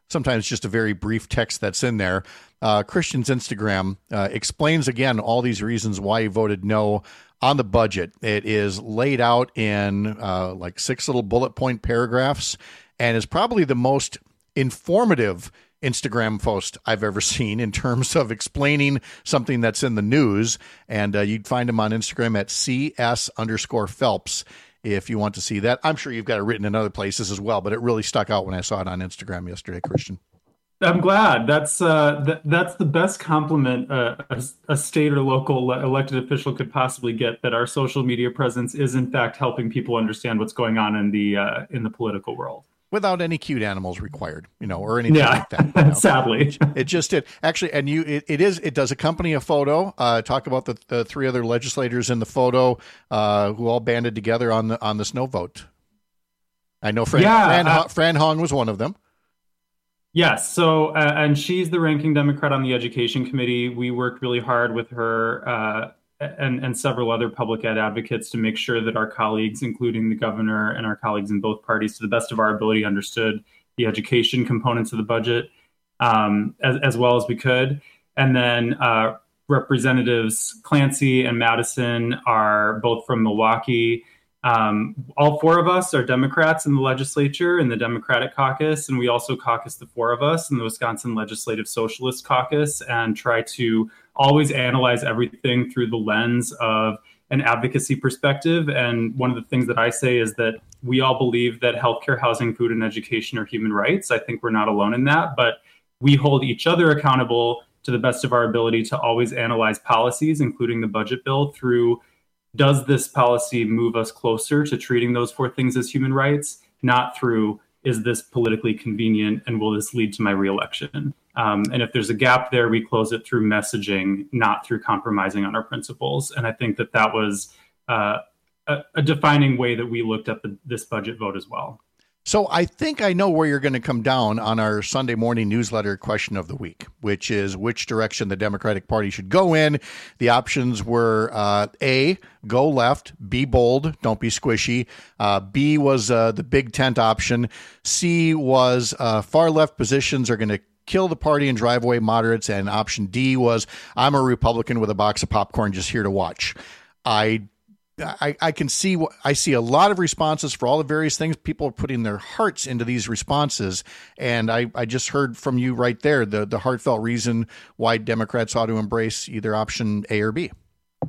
sometimes just a very brief text that's in there. Uh, Christian's Instagram uh, explains again all these reasons why he voted no on the budget. It is laid out in uh, like six little bullet point paragraphs and is probably the most informative Instagram post I've ever seen in terms of explaining something that's in the news. And uh, you'd find him on Instagram at cs underscore Phelps if you want to see that. I'm sure you've got it written in other places as well, but it really stuck out when I saw it on Instagram yesterday, Christian. I'm glad. That's uh, th- that's the best compliment uh, a, a state or local elected official could possibly get, that our social media presence is in fact helping people understand what's going on in the uh, in the political world. Without any cute animals required, you know, or anything yeah, like that. You know? Sadly. It just did. Actually, and you, it, it is, it does accompany a photo. Uh, talk about the, the three other legislators in the photo uh, who all banded together on the on this no vote. I know Fran, yeah, Fran, uh, Fran Hong was one of them. Yes. So, uh, and she's the ranking Democrat on the Education Committee. We worked really hard with her uh, and, and several other public ed advocates to make sure that our colleagues, including the governor and our colleagues in both parties, to the best of our ability, understood the education components of the budget um, as, as well as we could. And then uh, Representatives Clancy and Madison are both from Milwaukee. Um, all four of us are Democrats in the legislature in the Democratic caucus, and we also caucus, the four of us, in the Wisconsin Legislative Socialist Caucus, and try to always analyze everything through the lens of an advocacy perspective. And one of the things that I say is that we all believe that healthcare, housing, food, and education are human rights. I think we're not alone in that, but we hold each other accountable to the best of our ability to always analyze policies, including the budget bill, through does this policy move us closer to treating those four things as human rights, not through is this politically convenient and will this lead to my reelection? Um, and if there's a gap there, we close it through messaging, not through compromising on our principles. And I think that that was uh, a, a defining way that we looked at the, this budget vote as well. So I think I know where you're going to come down on our Sunday morning newsletter question of the week, which is which direction the Democratic Party should go in. The options were uh, A, go left, be bold, don't be squishy. Uh, B was uh, the big tent option. C was uh, far left positions are going to kill the party and drive away moderates. And option D was I'm a Republican with a box of popcorn just here to watch. I I, I can see I see a lot of responses for all the various things. People are putting their hearts into these responses. And I, I just heard from you right there, the, the heartfelt reason why Democrats ought to embrace either option A or B.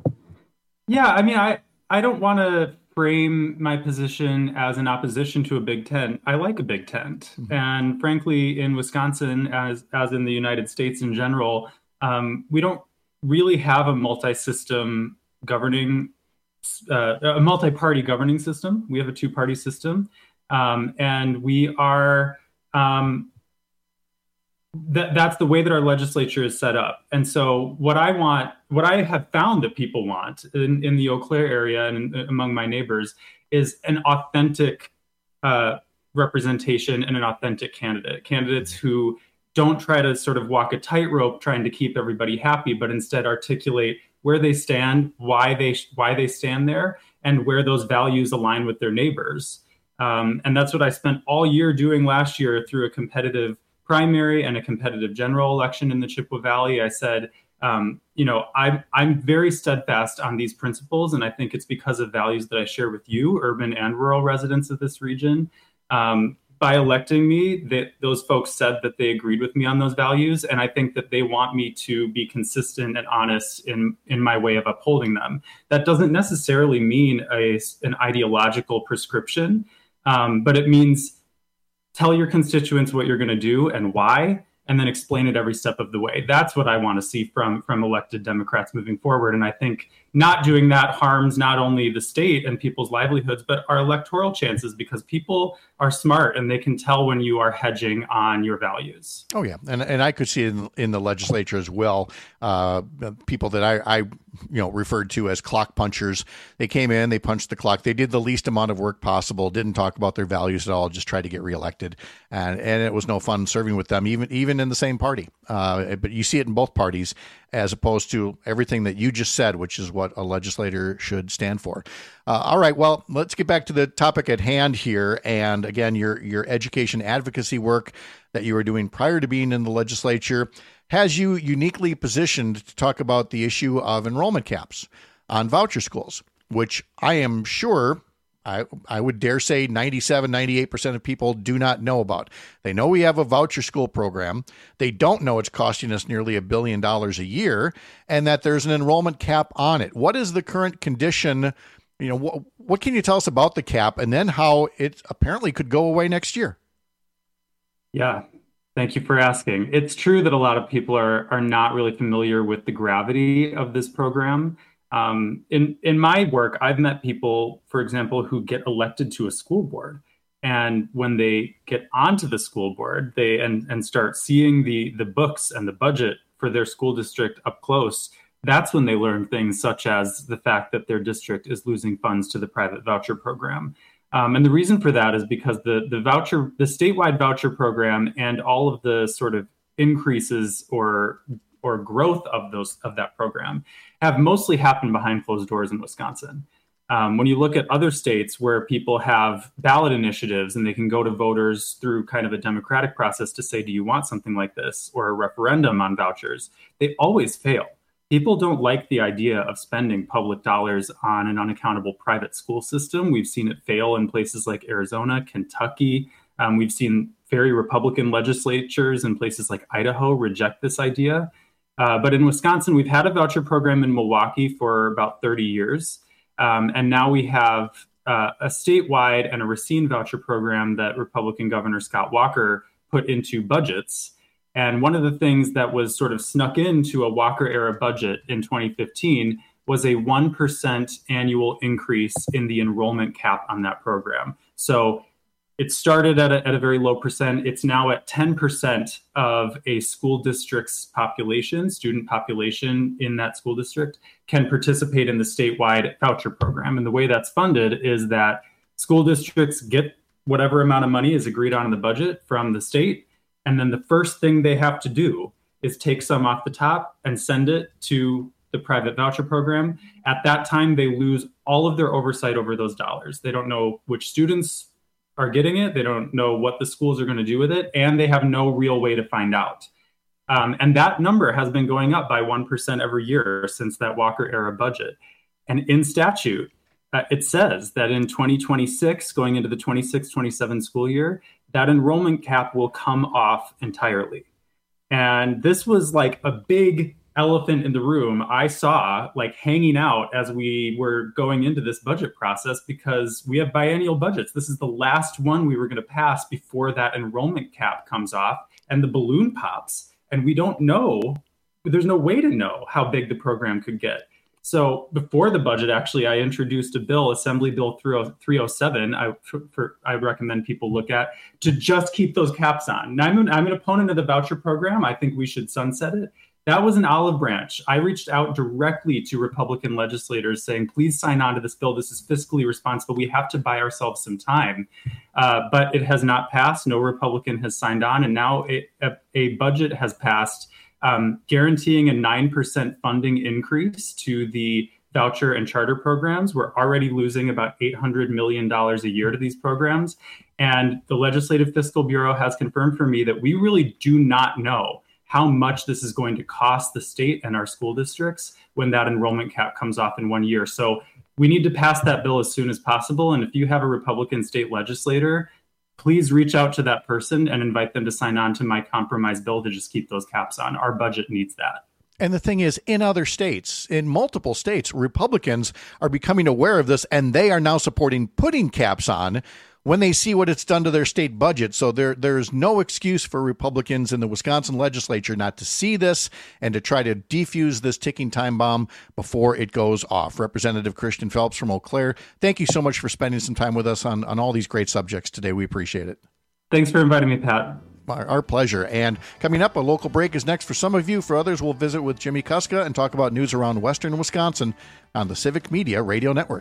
Yeah, I mean, I, I don't want to frame my position as an opposition to a big tent. I like a big tent. Mm-hmm. And frankly, in Wisconsin, as, as in the United States in general, um, we don't really have a multi-system governing Uh, a multi-party governing system. We have a two-party system, um, and we are um, that that's the way that our legislature is set up. And so what I want, what I have found that people want in, in the Eau Claire area and in, among my neighbors is an authentic uh, representation and an authentic candidate, candidates who don't try to sort of walk a tightrope trying to keep everybody happy, but instead articulate where they stand, why they why they stand there, and where those values align with their neighbors. Um, and that's what I spent all year doing last year through a competitive primary and a competitive general election in the Chippewa Valley. I said, um, you know, I'm, I'm very steadfast on these principles, and I think it's because of values that I share with you, urban and rural residents of this region. Um, by electing me, that those folks said that they agreed with me on those values. And I think that they want me to be consistent and honest in, in my way of upholding them. That doesn't necessarily mean a, an ideological prescription, um, but it means tell your constituents what you're going to do and why, and then explain it every step of the way. That's what I want to see from, from elected Democrats moving forward. And I think not doing that harms not only the state and people's livelihoods, but our electoral chances, because people are smart and they can tell when you are hedging on your values. Oh, yeah. And and I could see it in, in the legislature as well. Uh, people that I, I, you know, referred to as clock punchers. They came in, they punched the clock. They did the least amount of work possible, didn't talk about their values at all, just tried to get reelected. And, and it was no fun serving with them. Even, even even in the same party. Uh, but you see it in both parties as opposed to everything that you just said, which is what a legislator should stand for. Uh, all right, well, let's get back to the topic at hand here. And again, your your education advocacy work that you were doing prior to being in the legislature has you uniquely positioned to talk about the issue of enrollment caps on voucher schools, which I am sure, I, I would dare say ninety-seven, ninety-eight percent of people do not know about. They know we have a voucher school program. They don't know it's costing us nearly a billion dollars a year and that there's an enrollment cap on it. What is the current condition? You know, what, what can you tell us about the cap and then how it apparently could go away next year? Yeah. Thank you for asking. It's true that a lot of people are are not really familiar with the gravity of this program. Um, in in my work, I've met people, for example, who get elected to a school board, and when they get onto the school board, they and and start seeing the the books and the budget for their school district up close. That's when they learn things such as the fact that their district is losing funds to the private voucher program. Um, and the reason for that is because the the voucher, the statewide voucher program, and all of the sort of increases or or growth of those of that program have mostly happened behind closed doors in Wisconsin. Um, when you look at other states where people have ballot initiatives and they can go to voters through kind of a democratic process to say, do you want something like this, or a referendum on vouchers, they always fail. People don't like the idea of spending public dollars on an unaccountable private school system. We've seen it fail in places like Arizona, Kentucky. Um, we've seen very Republican legislatures in places like Idaho reject this idea. Uh, but in Wisconsin, we've had a voucher program in Milwaukee for about thirty years. Um, and now we have uh, a statewide and a Racine voucher program that Republican Governor Scott Walker put into budgets. And one of the things that was sort of snuck into a Walker-era budget in twenty fifteen was a one percent annual increase in the enrollment cap on that program. So it started at a, at a very low percent. It's now at ten percent of a school district's population, student population in that school district, can participate in the statewide voucher program. And the way that's funded is that school districts get whatever amount of money is agreed on in the budget from the state. And then the first thing they have to do is take some off the top and send it to the private voucher program. At that time, they lose all of their oversight over those dollars. They don't know which students are getting it. They don't know what the schools are going to do with it. And they have no real way to find out. Um, and that number has been going up by one percent every year since that Walker era budget. And in statute, uh, it says that in twenty twenty-six, going into the twenty-six twenty-seven school year, that enrollment cap will come off entirely. And this was like a big elephant in the room I saw like hanging out as we were going into this budget process, because we have biennial budgets. This is the last one we were going to pass before that enrollment cap comes off and the balloon pops. And we don't know, there's no way to know how big the program could get. So before the budget, actually, I introduced a bill, Assembly Bill three oh seven, I, for, I recommend people look at, to just keep those caps on. Now, I'm an, I'm an opponent of the voucher program. I think we should sunset it. That was an olive branch. I reached out directly to Republican legislators saying, please sign on to this bill. This is fiscally responsible. We have to buy ourselves some time. Uh, but it has not passed. No Republican has signed on. And now it, a, a budget has passed Um, guaranteeing a nine percent funding increase to the voucher and charter programs. We're already losing about eight hundred million dollars a year to these programs. And the Legislative Fiscal Bureau has confirmed for me that we really do not know how much this is going to cost the state and our school districts when that enrollment cap comes off in one year. So we need to pass that bill as soon as possible. And if you have a Republican state legislator, please reach out to that person and invite them to sign on to my compromise bill to just keep those caps on. Our budget needs that. And the thing is, in other states, in multiple states, Republicans are becoming aware of this, and they are now supporting putting caps on when they see what it's done to their state budget. So there, there's no excuse for Republicans in the Wisconsin legislature not to see this and to try to defuse this ticking time bomb before it goes off. Representative Christian Phelps from Eau Claire, thank you so much for spending some time with us on, on all these great subjects today. We appreciate it. Thanks for inviting me, Pat. Our, our pleasure. And coming up, a local break is next for some of you. For others, we'll visit with Jimmy Kuska and talk about news around Western Wisconsin on the Civic Media Radio Network.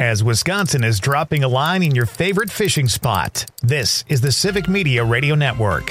as Wisconsin is dropping a line in your favorite fishing spot. This is the Civic Media Radio Network.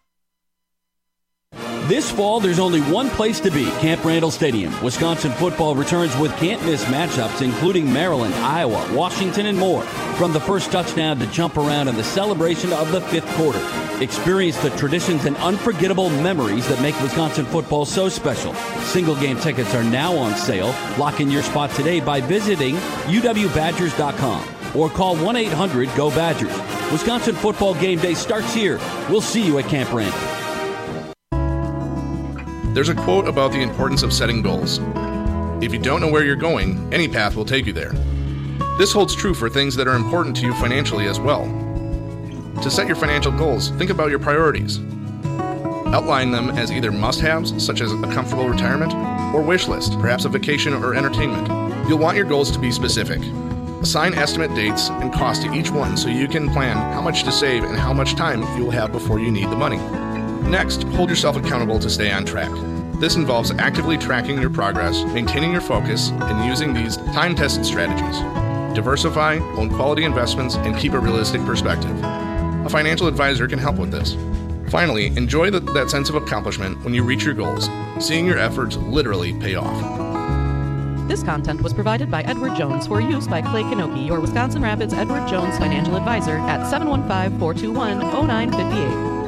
This fall, there's only one place to be, Camp Randall Stadium. Wisconsin football returns with can't-miss matchups, including Maryland, Iowa, Washington, and more. From the first touchdown to jump around and the celebration of the fifth quarter. Experience the traditions and unforgettable memories that make Wisconsin football so special. Single-game tickets are now on sale. Lock in your spot today by visiting U W Badgers dot com or call one eight hundred go Badgers. Wisconsin football game day starts here. We'll see you at Camp Randall. There's a quote about the importance of setting goals. If you don't know where you're going, any path will take you there. This holds true for things that are important to you financially as well. To set your financial goals, think about your priorities. Outline them as either must-haves, such as a comfortable retirement, or wish list, perhaps a vacation or entertainment. You'll want your goals to be specific. Assign estimate dates and cost to each one so you can plan how much to save and how much time you'll have before you need the money. Next, hold yourself accountable to stay on track. This involves actively tracking your progress, maintaining your focus, and using these time-tested strategies. Diversify, own quality investments, and keep a realistic perspective. A financial advisor can help with this. Finally, enjoy the, that sense of accomplishment when you reach your goals, seeing your efforts literally pay off. This content was provided by Edward Jones for use by Clay Kanoki, your Wisconsin Rapids Edward Jones financial advisor at seven one five, four two one, zero nine five eight.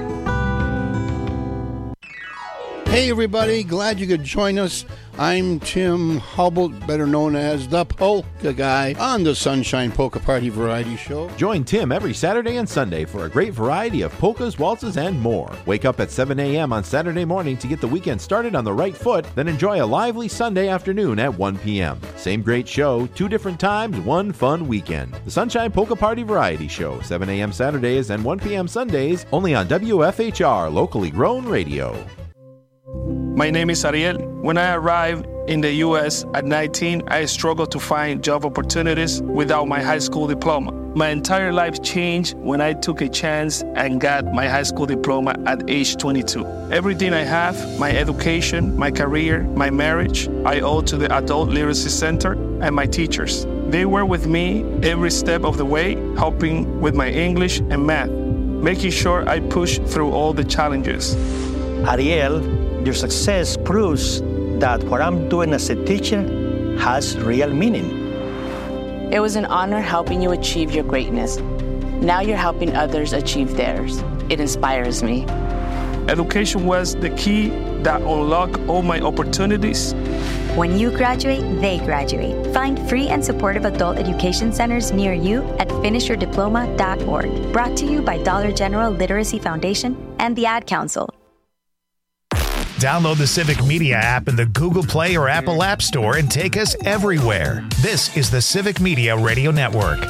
Hey everybody, glad you could join us. I'm Tim Hubble, better known as the Polka Guy, on the Sunshine Polka Party Variety Show. Join Tim every Saturday and Sunday for a great variety of polkas, waltzes, and more. Wake up at seven a.m. on Saturday morning to get the weekend started on the right foot, then enjoy a lively Sunday afternoon at one p.m. Same great show, two different times, one fun weekend. The Sunshine Polka Party Variety Show, seven a.m. Saturdays and one p.m. Sundays, only on W F H R, locally grown radio. My name is Ariel. When I arrived in the U S at nineteen, I struggled to find job opportunities without my high school diploma. My entire life changed when I took a chance and got my high school diploma at age twenty-two. Everything I have, my education, my career, my marriage, I owe to the Adult Literacy Center and my teachers. They were with me every step of the way, helping with my English and math, making sure I push through all the challenges. Ariel, your success proves that what I'm doing as a teacher has real meaning. It was an honor helping you achieve your greatness. Now you're helping others achieve theirs. It inspires me. Education was the key that unlocked all my opportunities. When you graduate, they graduate. Find free and supportive adult education centers near you at finish your diploma dot org. Brought to you by Dollar General Literacy Foundation and the Ad Council. Download the Civic Media app in the Google Play or Apple App Store and take us everywhere. This is the Civic Media Radio Network.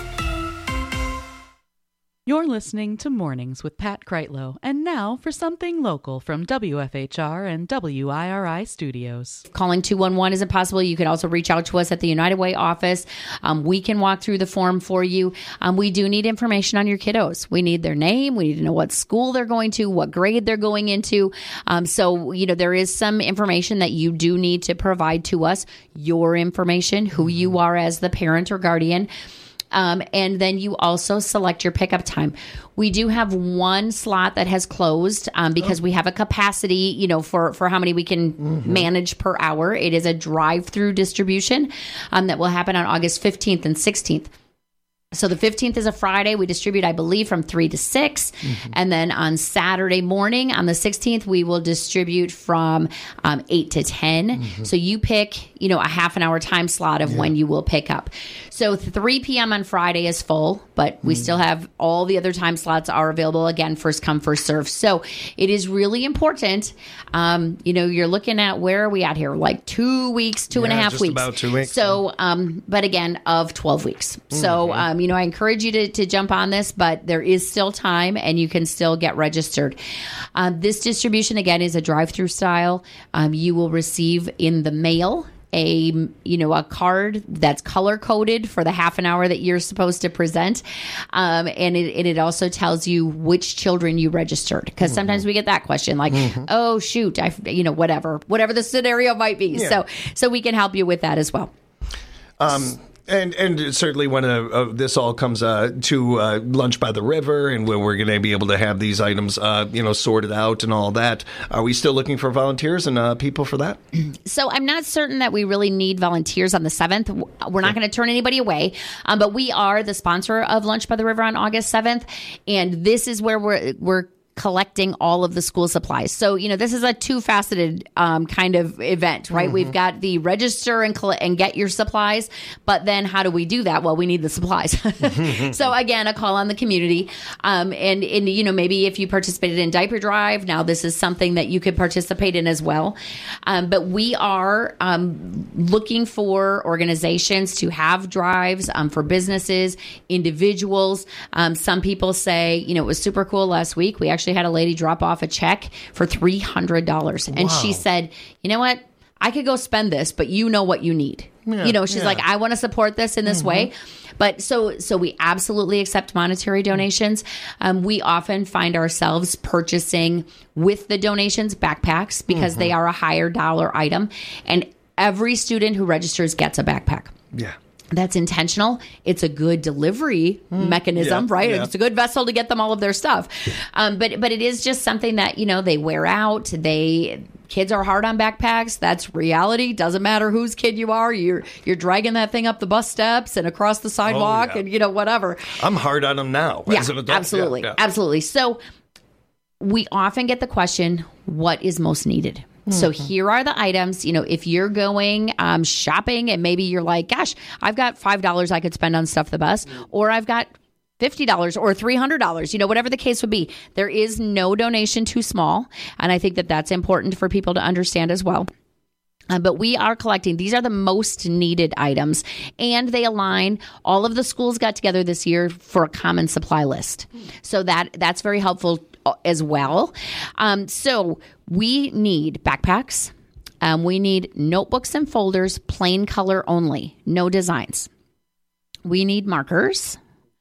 You're listening to Mornings with Pat Kreitlow. And now for something local from W F H R and W I R I Studios. Calling two one one isn't possible. You can also reach out to us at the United Way office. Um, we can walk through the form for you. Um, we do need information on your kiddos. We need their name. We need to know what school they're going to, what grade they're going into. Um, so, you know, there is some information that you do need to provide to us, your information, who you are as the parent or guardian. Um, and then you also select your pickup time. We do have one slot that has closed um, because oh. we have a capacity, you know, for, for how many we can mm-hmm. manage per hour. It is a drive-through distribution um, that will happen on August fifteenth and sixteenth. So the fifteenth is a Friday. We distribute, I believe, from three to six. Mm-hmm. And then on Saturday morning, on the sixteenth, we will distribute from um, eight to ten. Mm-hmm. So you pick, you know, a half an hour time slot of yeah. when you will pick up. So three p.m. on Friday is full, but we mm-hmm. still have all the other time slots are available. Again, first come, first serve. So it is really important. Um, you know, you're looking at, where are we at here? Like two weeks, two yeah, and a half just weeks. About two weeks. So, um, but again, of twelve weeks. Mm-hmm. So, um, you know, I encourage you to, to jump on this, but there is still time and you can still get registered. Um, this distribution, again, is a drive-through style. Um, you will receive in the mail a, you know, a card that's color coded for the half an hour that you're supposed to present. Um, and it, and it also tells you which children you registered. Because mm-hmm. sometimes we get that question like, mm-hmm. oh, shoot, I, you know, whatever, whatever the scenario might be. Yeah. So, so we can help you with that as well. Um, And and certainly when uh, uh, this all comes uh, to uh, Lunch by the River, and when we're going to be able to have these items, uh, you know, sorted out and all that, are we still looking for volunteers and uh, people for that? So I'm not certain that we really need volunteers on the seventh. We're not going to turn anybody away, um, but we are the sponsor of Lunch by the River on August seventh, and this is where we're we're collecting all of the school supplies. So, you know, this is a two-faceted um, kind of event, right? Mm-hmm. We've got the register and coll- and get your supplies, but then how do we do that? Well, we need the supplies. So again, a call on the community. Um, and, and, you know, maybe if you participated in Diaper Drive, now this is something that you could participate in as well. Um, but we are um, looking for organizations to have drives um, for businesses, individuals. Um, some people say, you know, it was super cool last week. We actually had a lady drop off a check for three hundred dollars. And wow. She said, you know what? I could go spend this, but you know what you need. Yeah, you know, she's yeah. like, I want to support this in this mm-hmm. way. But so so we absolutely accept monetary donations. Um, we often find ourselves purchasing with the donations backpacks because mm-hmm. they are a higher dollar item. And every student who registers gets a backpack. Yeah. That's intentional. It's a good delivery mm. mechanism, yeah, right? Yeah. It's a good vessel to get them all of their stuff. Um, but but it is just something that, you know, they wear out. They kids are hard on backpacks. That's reality. Doesn't matter whose kid you are. You're you're dragging that thing up the bus steps and across the sidewalk oh, yeah. and, you know, whatever. I'm hard on them now. Yeah, as an adult. absolutely. Yeah, yeah. Absolutely. So we often get the question, what is most needed? So here are the items. You know, if you're going um, shopping and maybe you're like, gosh, I've got five dollars I could spend on Stuff the Bus, or I've got fifty dollars or three hundred dollars, you know, whatever the case would be. There is no donation too small. And I think that that's important for people to understand as well. Uh, but we are collecting. These are the most needed items, and they align. All of the schools got together this year for a common supply list. So that that's very helpful as well. Um, so we need backpacks. Um, we need notebooks and folders, plain color only, no designs. We need markers,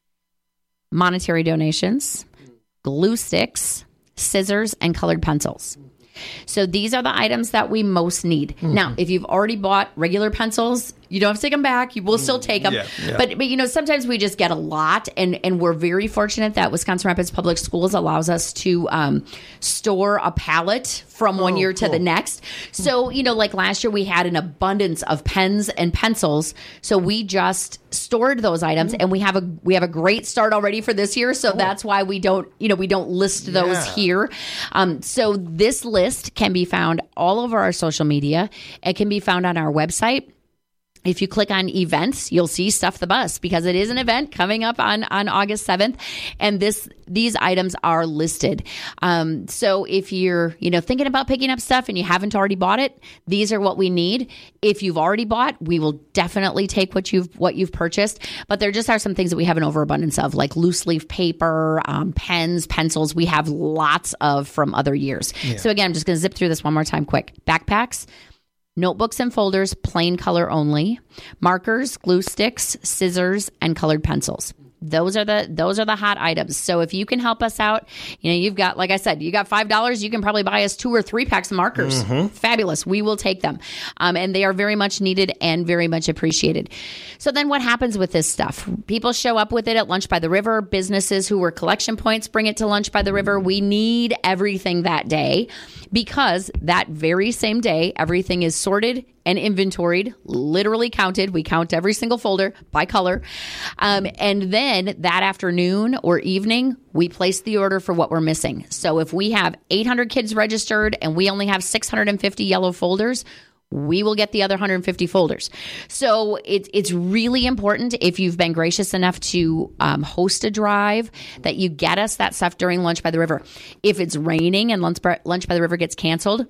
monetary donations, glue sticks, scissors, and colored pencils. So these are the items that we most need. Mm-hmm. Now, if you've already bought regular pencils, you don't have to take them back. You will still take them. Yeah, yeah. But, but, you know, sometimes we just get a lot, and, and we're very fortunate that Wisconsin Rapids Public Schools allows us to um, store a pallet from one oh, year cool. to the next. So, you know, like last year we had an abundance of pens and pencils. So we just stored those items, and we have a we have a great start already for this year. So cool. that's why we don't, you know, we don't list those yeah. here. Um, so this list can be found all over our social media. It can be found on our website. If you click on events, you'll see Stuff the Bus, because it is an event coming up on, on August seventh. And this these items are listed. Um, so if you're, you know, thinking about picking up stuff and you haven't already bought it, these are what we need. If you've already bought, we will definitely take what you've what you've purchased. But there just are some things that we have an overabundance of, like loose leaf paper, um, pens, pencils. We have lots of from other years. Yeah. So again, I'm just going to zip through this one more time quick. Backpacks, notebooks and folders, plain color only, markers, glue sticks, scissors, and colored pencils. Those are the those are the hot items. So if you can help us out, you know, you've got, like I said, you got five dollars, you can probably buy us two or three packs of markers. Mm-hmm. Fabulous. We will take them. Um, and they are very much needed and very much appreciated. So then what happens with this stuff? People show up with it at Lunch by the River. Businesses who were collection points bring it to Lunch by the River. We need everything that day, because that very same day, everything is sorted and inventoried, literally counted. We count every single folder by color. Um, and then that afternoon or evening, we place the order for what we're missing. So if we have eight hundred kids registered and we only have six hundred fifty yellow folders, we will get the other one hundred fifty folders. So it, it's really important, if you've been gracious enough to um, host a drive, that you get us that stuff during Lunch by the River. If it's raining and Lunch by, Lunch by the River gets canceled,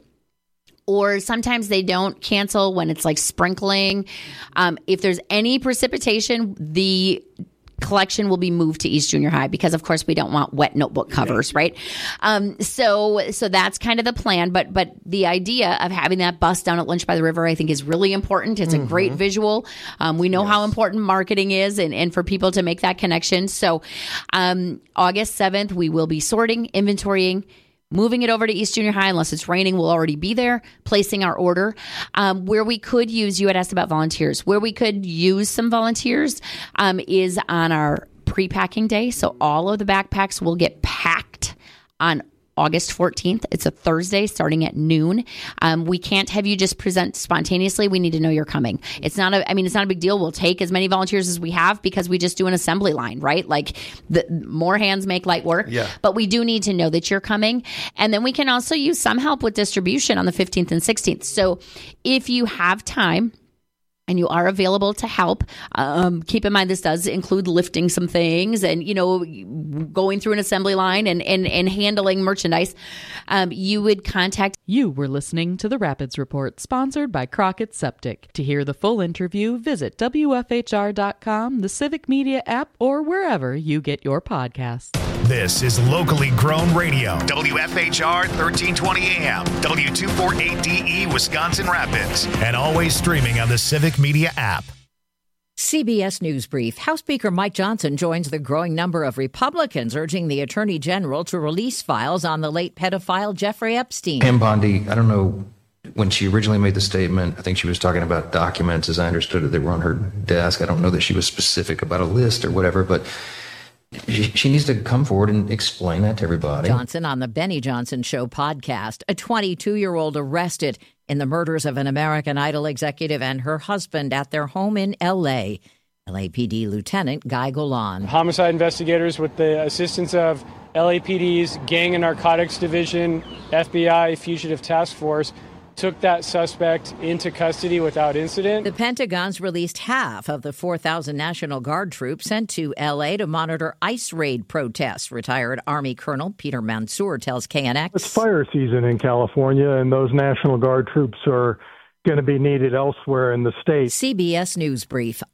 or sometimes they don't cancel when it's like sprinkling. Um, if there's any precipitation, the collection will be moved to East Junior High, because of course we don't want wet notebook covers, yeah. right? Um, so, so that's kind of the plan. But, but the idea of having that bus down at Lunch by the River, I think, is really important. It's mm-hmm. a great visual. Um, we know yes. how important marketing is, and, and for people to make that connection. So, um, August seventh, we will be sorting, inventorying, moving it over to East Junior High, unless it's raining, we'll already be there, placing our order. Um, where we could use, you had asked about volunteers, where we could use some volunteers um, is on our pre-packing day. So all of the backpacks will get packed on August fourteenth. It's a Thursday starting at noon. Um, we can't have you just present spontaneously. We need to know you're coming. It's not a, I mean, it's not a big deal. We'll take as many volunteers as we have because we just do an assembly line, right? Like the more hands make light work. Yeah. But we do need to know that you're coming. And then we can also use some help with distribution on the fifteenth and sixteenth. So if you have time, and you are available to help, um, keep in mind this does include lifting some things and, you know, going through an assembly line and, and, and handling merchandise. Um, you would contact. You were listening to the Rapids Report, sponsored by Crockett Septic. To hear the full interview, visit W F H R dot com, the Civic Media app, or wherever you get your podcasts. This is locally grown radio. W F H R thirteen twenty A M, W two forty-eight D E, Wisconsin Rapids, and always streaming on the Civic Media app. C B S News Brief. House Speaker Mike Johnson joins the growing number of Republicans urging the Attorney General to release files on the late pedophile Jeffrey Epstein. Pam Bondi, I don't know, when she originally made the statement, I think she was talking about documents, as I understood it, that were on her desk. I don't know that she was specific about a list or whatever, but she needs to come forward and explain that to everybody. Johnson on the Benny Johnson Show podcast. A twenty-two-year-old arrested in the murders of an American Idol executive and her husband at their home in L A. L A P D Lieutenant Guy Golan. Homicide investigators, with the assistance of L A P D's Gang and Narcotics Division, F B I Fugitive Task Force, took that suspect into custody without incident. The Pentagon's released half of the four thousand National Guard troops sent to L A to monitor ICE raid protests. Retired Army Colonel Peter Mansour tells K N X. It's fire season in California, and those National Guard troops are going to be needed elsewhere in the state. C B S News Brief.